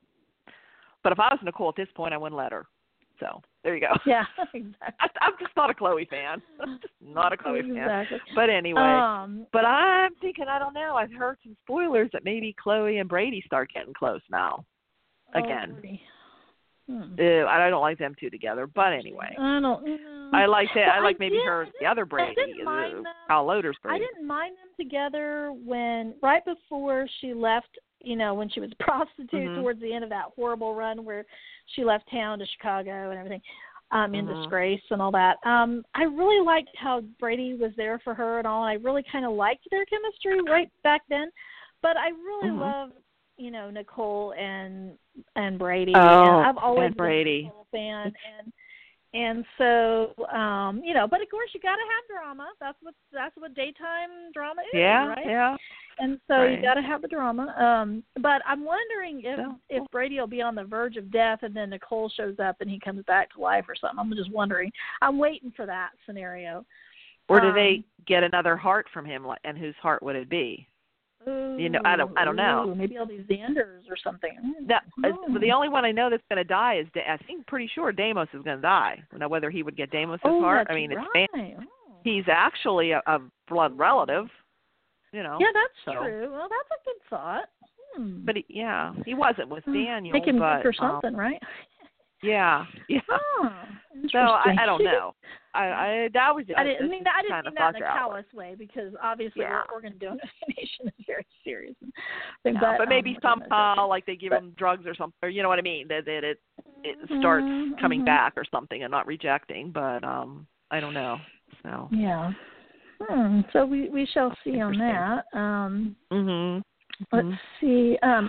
but if I was Nicole at this point, I wouldn't let her. So there you go. Yeah, exactly. I, I'm just not a Chloe fan. just not a Chloe exactly. fan. But anyway, um, but I'm thinking, I don't know. I've heard some spoilers that maybe Chloe and Brady start getting close now. Again. Oh, hmm. uh, I don't like them two together. But anyway, I don't know. I like that. Well, I like I maybe did, her, the other Brady, the Kyle Loder's Brady. I didn't mind them together when right before she left. You know, when she was a prostitute mm-hmm. towards the end of that horrible run where she left town to Chicago and everything, um, in mm-hmm. disgrace and all that. Um, I really liked how Brady was there for her and all. I really kind of liked their chemistry right back then. But I really mm-hmm. love, you know, Nicole and and Brady. Oh, and I've always and Brady. been a Nicole fan. And and so, um, you know, but of course you got to have drama. That's what that's what daytime drama is, yeah, right? Yeah. And so right. you got to have the drama. Um, but I'm wondering if yeah. if Brady will be on the verge of death, and then Nicole shows up and he comes back to life or something. I'm just wondering. I'm waiting for that scenario. Or do um, they get another heart from him, and whose heart would it be? Ooh, you know, I don't, I don't know. Ooh, maybe all these Xanders or something. That, oh. uh, the only one I know that's going to die is, I think, pretty sure Deimos is going to die. Now, whether he would get Deimos' oh, heart, that's I mean, right. it's oh. he's actually a, a blood relative. You know. Yeah, that's so. true. Well, that's a good thought. Hmm. But he, yeah, he wasn't with Daniel. They can but, make or something, um, right? Yeah, yeah. Oh, so I, I don't know. I, I that was. I didn't I mean that. I didn't kind mean of that in a out. callous way because obviously yeah. organ donation is very serious. Yeah, but, but maybe um, somehow, like they give but, him drugs or something, or you know what I mean, that, that it it starts mm-hmm, coming mm-hmm. back or something and not rejecting. But um, I don't know. So yeah. Hmm. So we we shall see on that. Um, mhm. Let's mm-hmm. see. Um,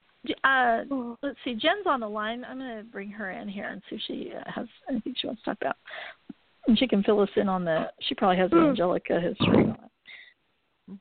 uh, let's see. Jen's on the line. I'm going to bring her in here and see if she uh, has anything she wants to talk about. And she can fill us in on the. She probably has the Angelica history on it.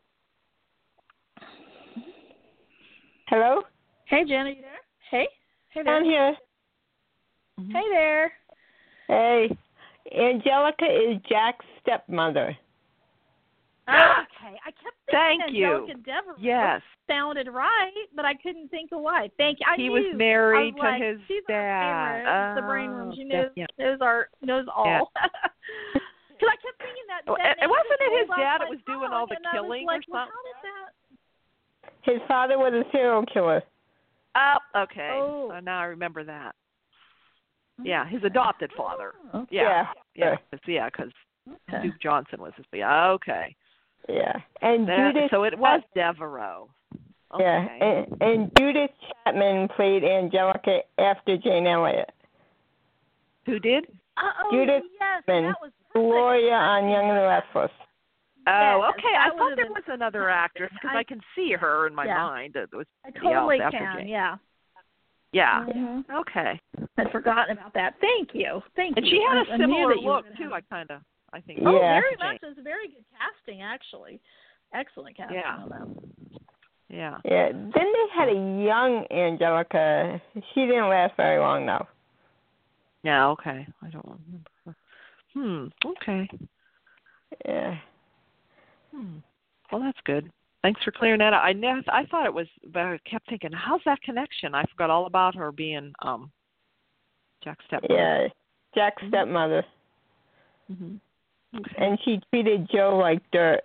Hello. Hey, Jen, are you there? Hey. Hey there. I'm here. Mm-hmm. Hey there. Hey. Angelica is Jack's stepmother. Okay, I kept thinking Thank you. Angelica Devereaux Yes. sounded right, but I couldn't think of why. Thank you. I he knew. was married was like, to his she's dad. Our favorite, oh, the brain room. She knows yeah. knows our knows all. Because I kept thinking that. Well, that it wasn't it his dad that like, was doing oh, all the and killing like, or well, something? how did that? His father was a serial killer. Oh, okay. Oh. So now I remember that. Yeah, his adopted father. Oh, okay. Yeah. Yeah. Yeah, because Okay. Duke Johnson was his. Yeah, okay. Yeah. And That, Judith. so it was Devereaux. Okay. Yeah. And, and Judith Chapman played Angelica after Jane Elliott. Who did? Uh-oh, Judith yes, Chapman, that was perfect. Gloria on Young and the Restless. Oh, Yes, okay. that I would thought have there been was another actress because I, I- I can see her in my Yeah. mind. It was I somebody else totally after can. Jane. Yeah. Yeah. Mm-hmm. Okay. I'd forgotten about that. Thank you. Thank And you. she had I- a I knew similar that you were look gonna too. have- I kind of, I think. Oh, Yeah. very Jane. much. It was a very good casting, actually. Excellent casting Yeah. on that. Yeah. Yeah. Then they had a young Angelica. She didn't last very long, though. Yeah. Okay. I don't remember her. Hmm. Okay. Yeah. Hmm. Well, that's good. Thanks for clearing that up. I never, I thought it was, but I kept thinking, how's that connection? I forgot all about her being um, Jack's stepmother. Yeah. Jack's Mhm. stepmother. Mm-hmm. Okay. And she treated Joe like dirt.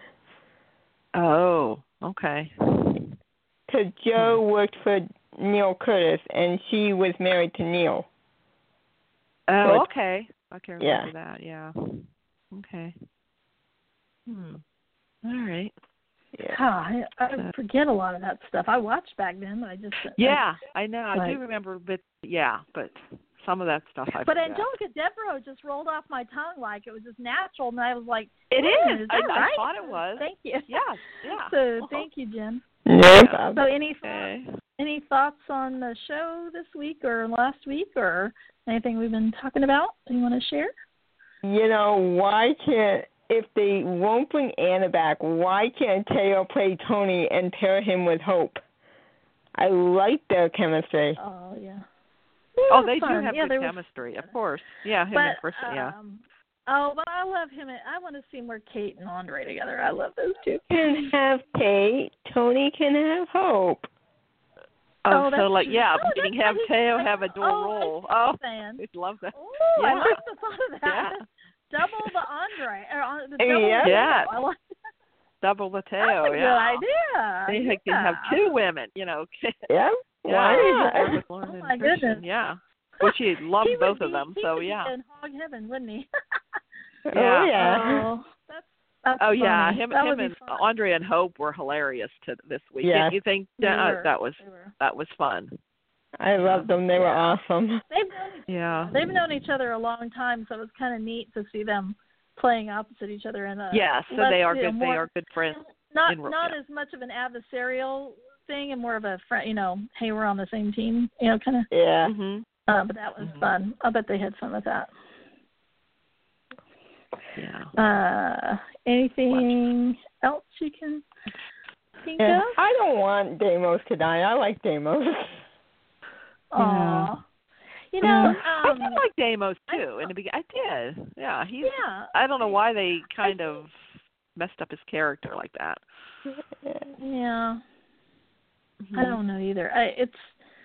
Oh. Okay. Because Joe worked for Neil Curtis, and she was married to Neil. Oh. But- Okay. I can remember Yeah. that. Yeah. Okay. Hmm. All right. Yeah. Huh, I, I forget a lot of that stuff. I watched back then, but I just Yeah, I know. I Right. do remember, but yeah, but some of that stuff I But forgot. Angelica Devereaux just rolled off my tongue like it was just natural, and I was like, It "Wait a minute, is. is I, that I right?" thought it was. Thank you. Yes. Yeah. So Uh-huh. thank you, Jen. No Yeah. problem. So any Okay. any thoughts on the show this week or last week or anything we've been talking about that you want to share? You know, why can't, if they won't bring Anna back, why can't Teo play Tony and pair him with Hope? I like their chemistry. Oh yeah. Oh, they fun. do have yeah, good were, chemistry, of course. Yeah, him but, and Chris. Yeah. Um, oh, but I love him. And I want to see more Kate and Andre together. I love those two. Can have Kate. Tony can have Hope. Oh, Oh, so that's like true. yeah, Oh, meaning that's have right. Teo Like, have a dual oh, role. I Oh, fan. I love that. Oh, Yeah. I like the thought of that. Yeah. Double the Andre, or on the double Yeah. the Yeah. I like Double the Teo. That's a yeah. good idea. They yeah. can have two women. You know. Yeah. Yeah. Why Eric not? with Lauren Oh and my Christian, goodness. Yeah. Well, she loved he both would of be, them. he So would yeah. be in hog heaven, wouldn't he? Oh Yeah. yeah. Oh, that's, that's Oh yeah, funny. him, that him would and be fun. Andre and Hope were hilarious to this week. Yes. Didn't you think They uh, were. that was They were. that was fun? I loved them. They were Yeah. awesome. They've known each Yeah. They've known each other a long time, so it was kind of neat to see them playing opposite each other in a Yeah. So less, they are you know, good. more, They are good friends. Not in, not yeah. as much of an adversarial thing, and more of a friend. You know, hey, we're on the same team. You know, kind of. Yeah. Mhm. Uh, but that was Mhm. fun. I bet they had fun with that. Yeah. Uh, anything else you can think Yeah. of? I don't want Deimos to die. I like Deimos. Aw. You know, um, I did like Deimos too in the beginning. I did. Yeah. He's. yeah. I don't know why they kind of messed up his character like that. Yeah. Mhm. I don't know either. I it's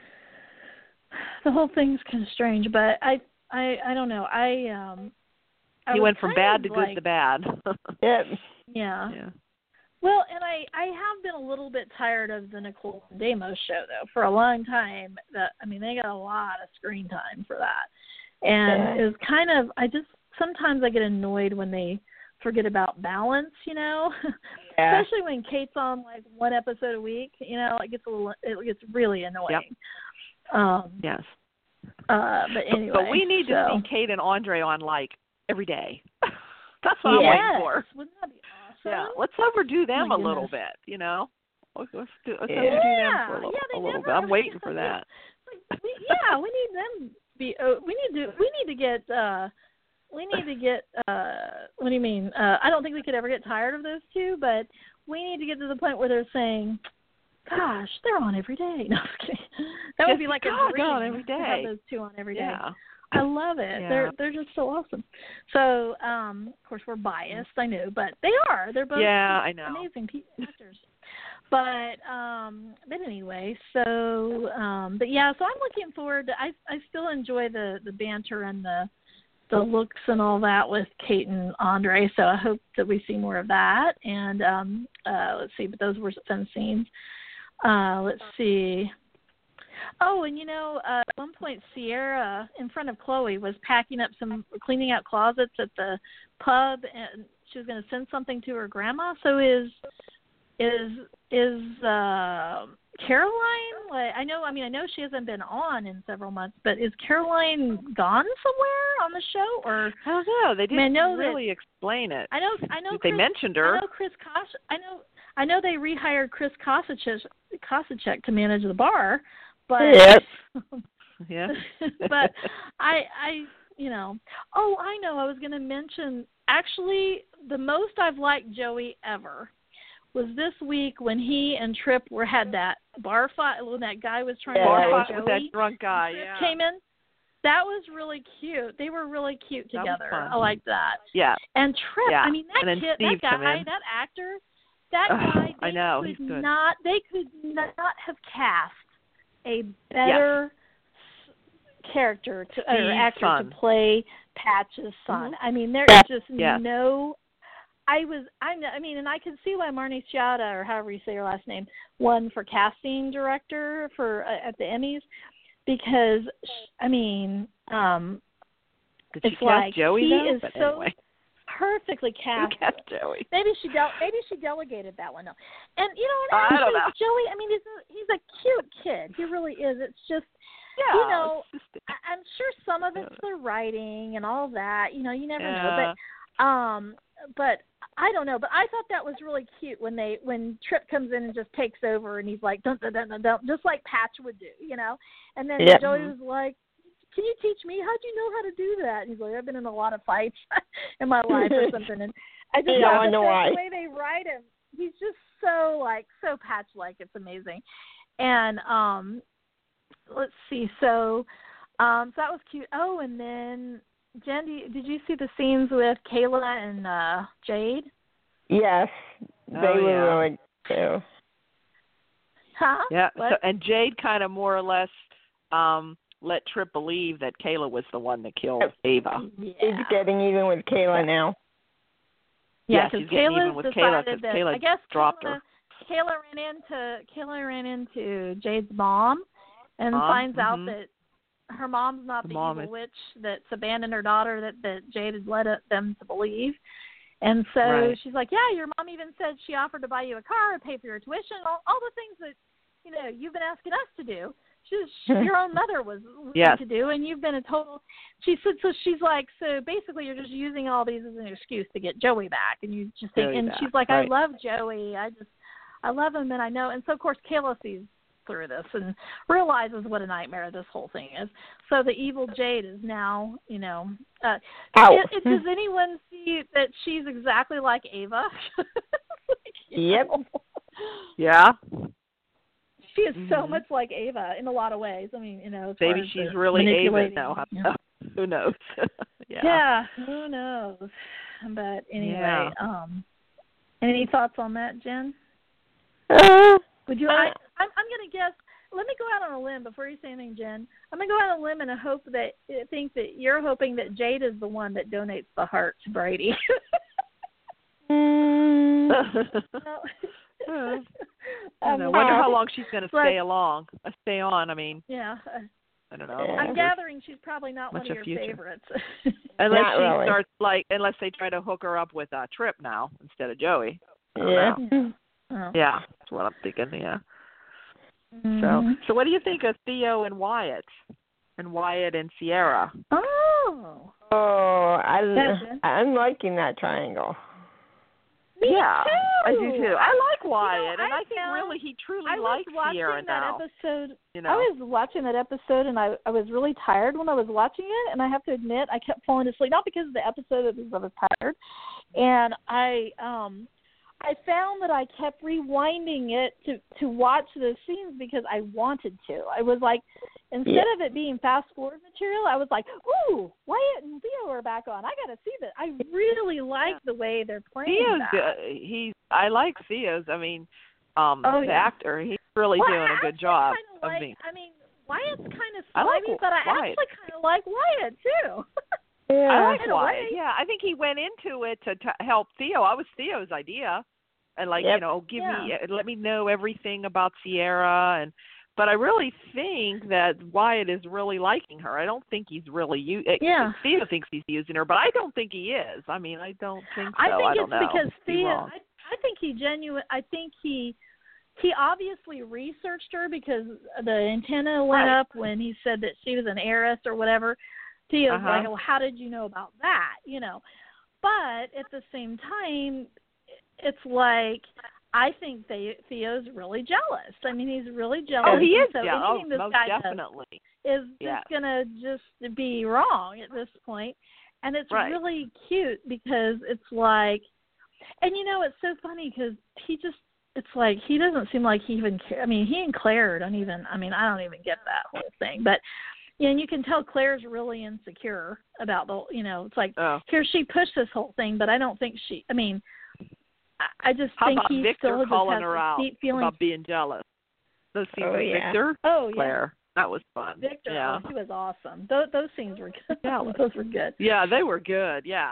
the whole thing's kind of strange, but I I I don't know. I um I He was went from kind bad of to good like, to bad. Yep. Yeah. Yeah. Well, and I I have been a little bit tired of the Nicole and Deimos show though. For a long time, that I mean, they got a lot of screen time for that, and Yeah. it was kind of I just sometimes I get annoyed when they forget about balance, you know. Yeah. Especially when Kate's on like one episode a week, you know, it gets a little, it gets really annoying. Yep. Um, Yes. uh, but anyway, But we need so. to see Kate and Andre on like every day. That's what Yeah. I'm Yes. waiting for. Wouldn't that be awesome? Yeah. Let's overdo them My a little goodness. bit, you know. Let's, let's do, let's Yeah. overdo them for a Yeah, little, yeah, they a little never- bit. I'm waiting for that. Like, we, yeah, we need them to be. Uh, we need to. We need to get. Uh, we need to get. Uh, what do you mean? Uh, I don't think we could ever get tired of those two, but we need to get to the point where they're saying, "Gosh, they're on every day." No, I'm kidding. That would Just be like a God, dream God, every to have day. those two on every day. Yeah. I love it. Yeah. They're they're just so awesome. So, um, of course, we're biased. I know, but they are. They're both Yeah, I know. amazing pe- actors. But um, but anyway, so um, but yeah, so I'm looking forward to. I I still enjoy the the banter and the the looks and all that with Kate and Andre. So I hope that we see more of that. And um, uh, let's see, but those were fun scenes. Uh, let's see. Oh, and you know, uh, at one point Sierra, in front of Chloe, was packing up some, cleaning out closets at the pub, and she was going to send something to her grandma. So is is is uh, Caroline? Like, I know, I mean, I know she hasn't been on in several months, but is Caroline gone somewhere on the show, or I don't know. They I mean, I didn't know that- really explain it. I know, I know They Chris, mentioned I her. know Chris Kos. I know, I know they rehired Chris Kosacek, Kosacek to manage the bar, but Yep. Yeah. but I, I, you know, oh, I know. I was going to mention actually the most I've liked Joey ever was this week when he and Tripp were had that bar fight when that guy was trying Yeah. to Bar fight fight with Joey. that drunk guy. Tripp Yeah. came in. That was really cute. They were really cute That was together. fun. I like that. Yeah. And Tripp, Yeah. I mean that And then kid, Steve that come guy, in. that actor, that Ugh, guy. They I know, could he's good. not. They could not have cast a better s character to or Steve's actor son. to play Patch's son. Mhm. I mean, there Yeah. is just Yes. no. I was, I, know- I mean, and I can see why Marnie Chiata, or however you say her last name, won for casting director for uh, at the Emmys, because I mean, um, Did she it's cast like Joey he though? is But so anyway. perfectly Who cast. cast Joey? Maybe she del- maybe she delegated that one though. And you know, and I actually, don't know. Joey, I mean, he's a, he's a cute kid. He really is. It's just, Yeah. you know, it's just- I- I'm sure some of it's the writing and all that. You know, you never Yeah. know. But um, but I don't know. But I thought that was really cute when they when Tripp comes in and just takes over and he's like dun dun dun dun, dun just like Patch would do, you know. And then Yep. Joey was like, "Can you teach me? How'd you know how to do that?" And he's like, "I've been in a lot of fights in my life or something." And I just Yeah, love I the, know the why. way they write him. He's just so like so Patch like. It's amazing. And um, let's see. So Um, so that was cute. Oh, and then Jen, do you, did you see the scenes with Kayla and uh, Jade? Yes, they Oh, were yeah. really too. Huh? Yeah. What? So, and Jade kind of more or less um, let Trip believe that Kayla was the one that killed Ava. Yeah. He's getting even with Kayla now. Yeah, Yeah, because she's getting even Kayla's with Kayla decided 'cause that Kayla I guess dropped Kayla, her. Kayla ran into Kayla ran into Jade's mom, and Mom? finds out Mhm. that her mom's not The the, mom evil is- witch that's abandoned her daughter that that Jade had led it- them to believe. And so Right. she's like, yeah, your mom even said she offered to buy you a car and pay for your tuition, all, all the things that, you know, you've been asking us to do. She's, your own mother was willing Yes. to do, and you've been a total. She said, so she's like, so basically you're just using all these as an excuse to get Joey back, and you just think, Joey and back, she's like, right. I love Joey, I just, I love him, and I know, and so of course Kayla sees through this and realizes what a nightmare this whole thing is. So the evil Jade is now, you know, uh, Ow. it, it, does anyone see that she's exactly like Ava? Yep. Yeah. She is so Mhm. much like Ava in a lot of ways. I mean, you know, as Maybe far as she's the really Ava manipulating, now. yeah. Who knows? yeah. Yeah, who knows? But anyway, Yeah. um, any thoughts on that, Jen? Uh, Would you? uh, I, I'm, I'm going to guess. Let me go out on a limb before you say anything, Jen. I'm going to go out on a limb and I hope that I think that you're hoping that Jade is the one that donates the heart to Brady. mm, Well, I um, don't know. Wonder how long she's going to but- stay along, uh, stay on. I mean, Yeah, I don't know. Yeah. I'm gathering she's probably not Much one of of your future. favorites. Unless Not she really. starts like, unless they try to hook her up with uh, Trip now instead of Joey. I don't yeah. know. Oh. Yeah, that's what I'm thinking. Yeah. Mhm. So, so what do you think of Theo and Wyatt, and Wyatt and Sierra? Oh. Oh, I, That's it. I'm liking that triangle. Me yeah, too. I do too. I like Wyatt, I and I think found- really he truly I was likes watching Sierra that now. episode. You know, I was watching that episode, and I I was really tired when I was watching it, and I have to admit I kept falling asleep, not because of the episode, but because I was tired, and I um I found that I kept rewinding it to to watch the scenes because I wanted to. I was like, instead Yeah. of it being fast forward material, I was like, ooh, Wyatt and Theo are back on. I got to see that. I really like the way they're playing Theo's that. good. He's I like Theo's. I mean, um, Oh, the yeah. actor. He's really Well, doing I a good actually job kinda of like, being. I mean, Wyatt's kind of I slimy, like but I Wyatt. actually kind of like Wyatt too. Yeah. I like in a Wyatt. way. Yeah, I think he went into it to t- help Theo. I was Theo's idea, and like Yep. you know, give Yeah. me, uh, let me know everything about Sierra, and but I really think that Wyatt is really liking her. I don't think he's really u- uh, Yeah. Theo thinks he's using her, but I don't think he is. I mean, I don't think so. I think don't it's know. because Be Theo. wrong. I, I think he genuine. I think he he obviously researched her because the antenna went Right. up when he said that she was an heiress or whatever. Theo's Uh-huh. like, well, how did you know about that? You know, but at the same time, it's like I think they, Theo's really jealous. I mean, he's really jealous. Oh, he and is. So yeah, oh, anything this most guy does definitely. is Yeah. just gonna just be wrong at this point. And it's Right. really cute because it's like, and you know, it's so funny because he just, it's like he doesn't seem like he even care. I mean, he and Claire don't even. I mean, I don't even get that whole thing. But you know, and you can tell Claire's really insecure about the. You know, it's like Oh. here she pushed this whole thing, but I don't think she. I mean, I, I just How think about he Victor still just calling has her this out deep feeling. about being jealous? Those scenes Oh, with yeah. Victor, Oh yeah. Claire, that was fun. Victor, yeah. oh, he was awesome. Those those scenes were good. those were good. Yeah, they were good. Yeah,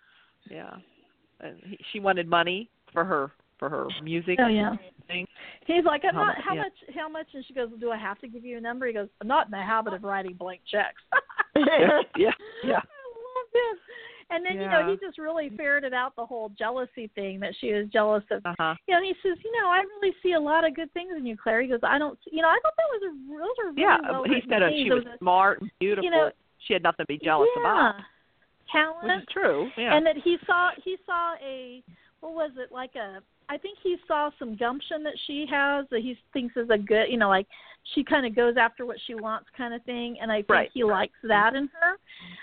yeah. And he, she wanted money for her for her music Oh yeah. thing. He's like, I'm How not. much- How yeah. much? How much? And she goes, do I have to give you a number? He goes, I'm not in the habit of writing blank checks. yeah, yeah, yeah. I love this. And then you know Yeah. he just really ferreted out the whole jealousy thing that she was jealous of. Uh huh. You know, and he says, you know, I really see a lot of good things in you, Claire. He goes, I don't. You know, I thought that was a those are really Yeah, well he written said uh, scenes. she It was a- smart and beautiful. you know, she had nothing to be jealous yeah, about, which talent. is true. Yeah. And that he saw he saw a what was it like a I think he saw some gumption that she has that he thinks is a good you know like she kind of goes after what she wants kind of thing, and I think Right. he likes that in her.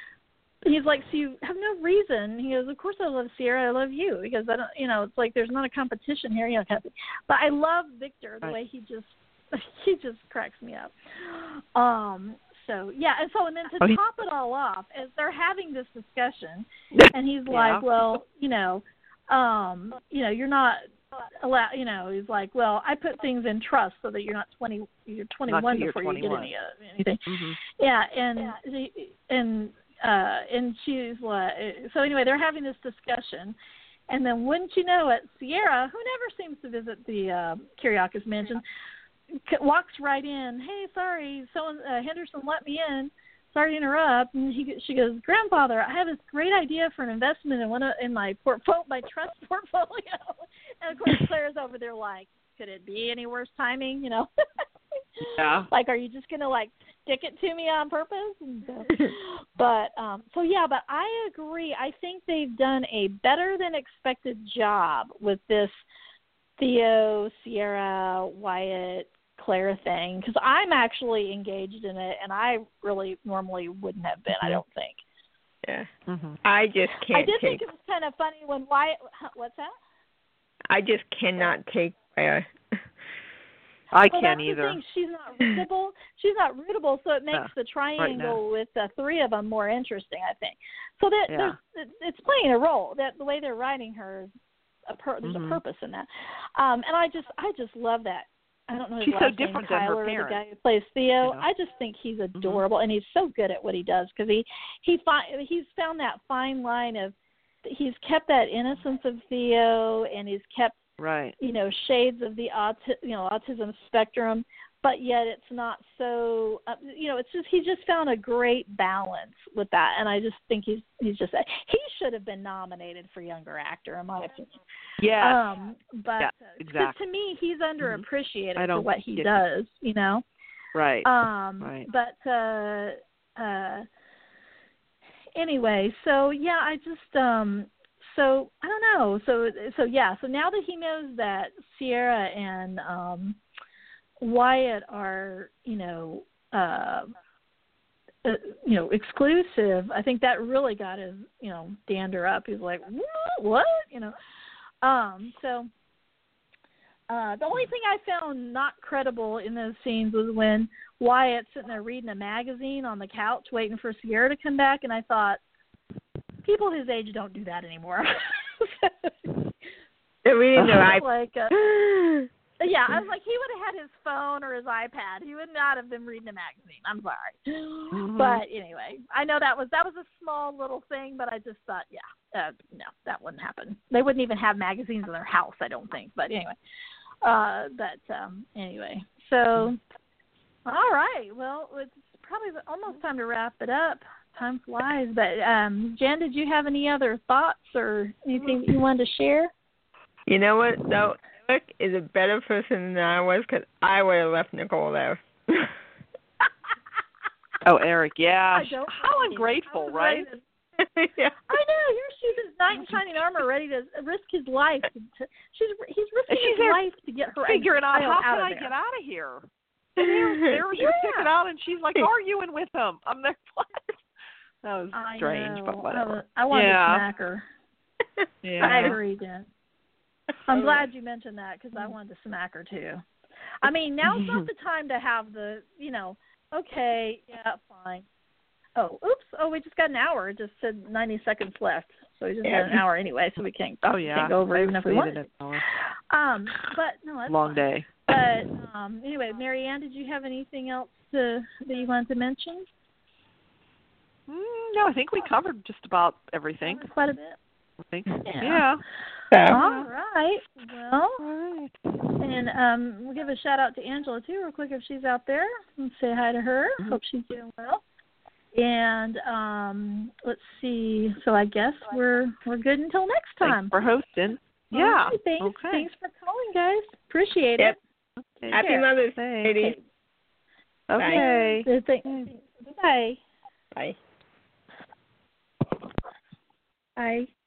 He's like, so you have no reason. He goes, of course I love Sierra, I love you, because I don't, you know, it's like there's not a competition here, you know. Kind of thing. But I love Victor the Right. way he just he just cracks me up. Um. So yeah, and so and then to Oh, he- top it all off, as they're having this discussion, and he's Yeah. like, well, you know, um, you know, you're not allowed. You know, he's like, well, I put things in trust so that you're not twenty, you're twenty-one till you're before twenty-one. you get any uh, anything. Mhm. Yeah, and she- and uh, and she's like, so anyway, they're having this discussion. And then wouldn't you know it, Sierra, who never seems to visit the uh, Kiriakis mansion, c- walks right in. Hey, sorry, so uh, Henderson let me in. Sorry to interrupt. And he, she goes, Grandfather, I have this great idea for an investment in one of, in my portfolio, my trust portfolio. And of course, Claire's over there like, could it be any worse timing? You know, Yeah. like, are you just gonna like stick it to me on purpose? And so, but um, so yeah, but I agree. I think they've done a better than expected job with this Theo, Sierra, Wyatt, Claire thing, because I'm actually engaged in it, and I really normally wouldn't have been. I don't think. Yeah. Mm-hmm. I just can't I did take. think it was kind of funny when Wyatt. What's that? I just cannot take Claire. I well, can't that's either. The thing. She's not rootable. She's not rootable, so it makes No, the triangle with the three of them more interesting, I think. So that Yeah. there's, it's playing a role. That the way they're writing her, is a pur- there's Mhm. a purpose in that. Um, and I just, I just love that. I don't know his She's so last different name, than her Tyler, the parents. guy who plays Theo. You know? I just think he's adorable, and he's so good at what he does because he he fi- he's found that fine line of he's kept that innocence of Theo, and he's kept Right. you know, shades of the auti- you know autism spectrum, but yet it's not so. Uh, you know, it's just he just found a great balance with that, and I just think he's he's just he should have been nominated for younger actor in my opinion. Yeah. Um, but Yeah, uh, 'cause exactly. to me, he's underappreciated I for don't what he get- does. You know. Right. Um, Right. But uh, uh, anyway, so yeah, I just um. So I don't know. So so yeah. So now that he knows that Sierra and um, Wyatt are, you know, uh, uh, you know, exclusive, I think that really got his, you know, dander up. He's like, what? What? You know. Um. So uh, the only thing I found not credible in those scenes was when Wyatt's sitting there reading a magazine on the couch, waiting for Sierra to come back, and I thought, people his age don't do that anymore. They're reading their iPad. like, uh, yeah, I was like, he would have had his phone or his iPad. He would not have been reading a magazine. I'm sorry, Mm-hmm. but anyway, I know that was that was a small little thing, but I just thought, yeah, uh, no, that wouldn't happen. They wouldn't even have magazines in their house, I don't think. But anyway, uh, but um, anyway, so all right, well, it's probably almost time to wrap it up. Time flies, but um, Jen, did you have any other thoughts or anything that you wanted to share? You know what, though? Eric is a better person than I was because I would have left Nicole there. Oh, Eric, yeah. I don't How blame you. ungrateful, I was right? ready to- Yeah. I know. Here she is, knight in shining armor, ready to risk his life. To, to, she's he's risking she's his there life to get her Figuring out child how out can of I there. get out of here. And here's there you're Yeah. sticking out, and she's like arguing with him. I'm there. What? That was I strange, know. but whatever. I, I wanted Yeah. to smack her. Yeah. I agree, Jen. I'm glad you mentioned that because I wanted to smack her too. I mean, now's not the time to have the, you know, okay, yeah, fine. Oh, oops. Oh, we just got an hour. It just said ninety seconds left. So we just Yeah. got an hour anyway, so we can't, Oh we yeah. can't go over I even if we exceeded wanted. it, Ellen. Um, but no, that's Long fine. day. But um, anyway, Marianne, did you have anything else to, that you wanted to mention? Mm, no, I think we covered just about everything. Quite a bit. I think. Yeah. Yeah. All right. Well, All right. and um, we'll give a shout out to Angela too, real quick, if she's out there. And say hi to her. Mhm. Hope she's doing well. And um, let's see. So I guess we're we're good until next time. Thanks for hosting. All Yeah. right, thanks. Okay. Thanks for calling, guys. Appreciate Yep. it. Okay. Happy care. Mother's Thanks. Day, ladies. Okay. Uh, thank- Bye. Bye. Bye.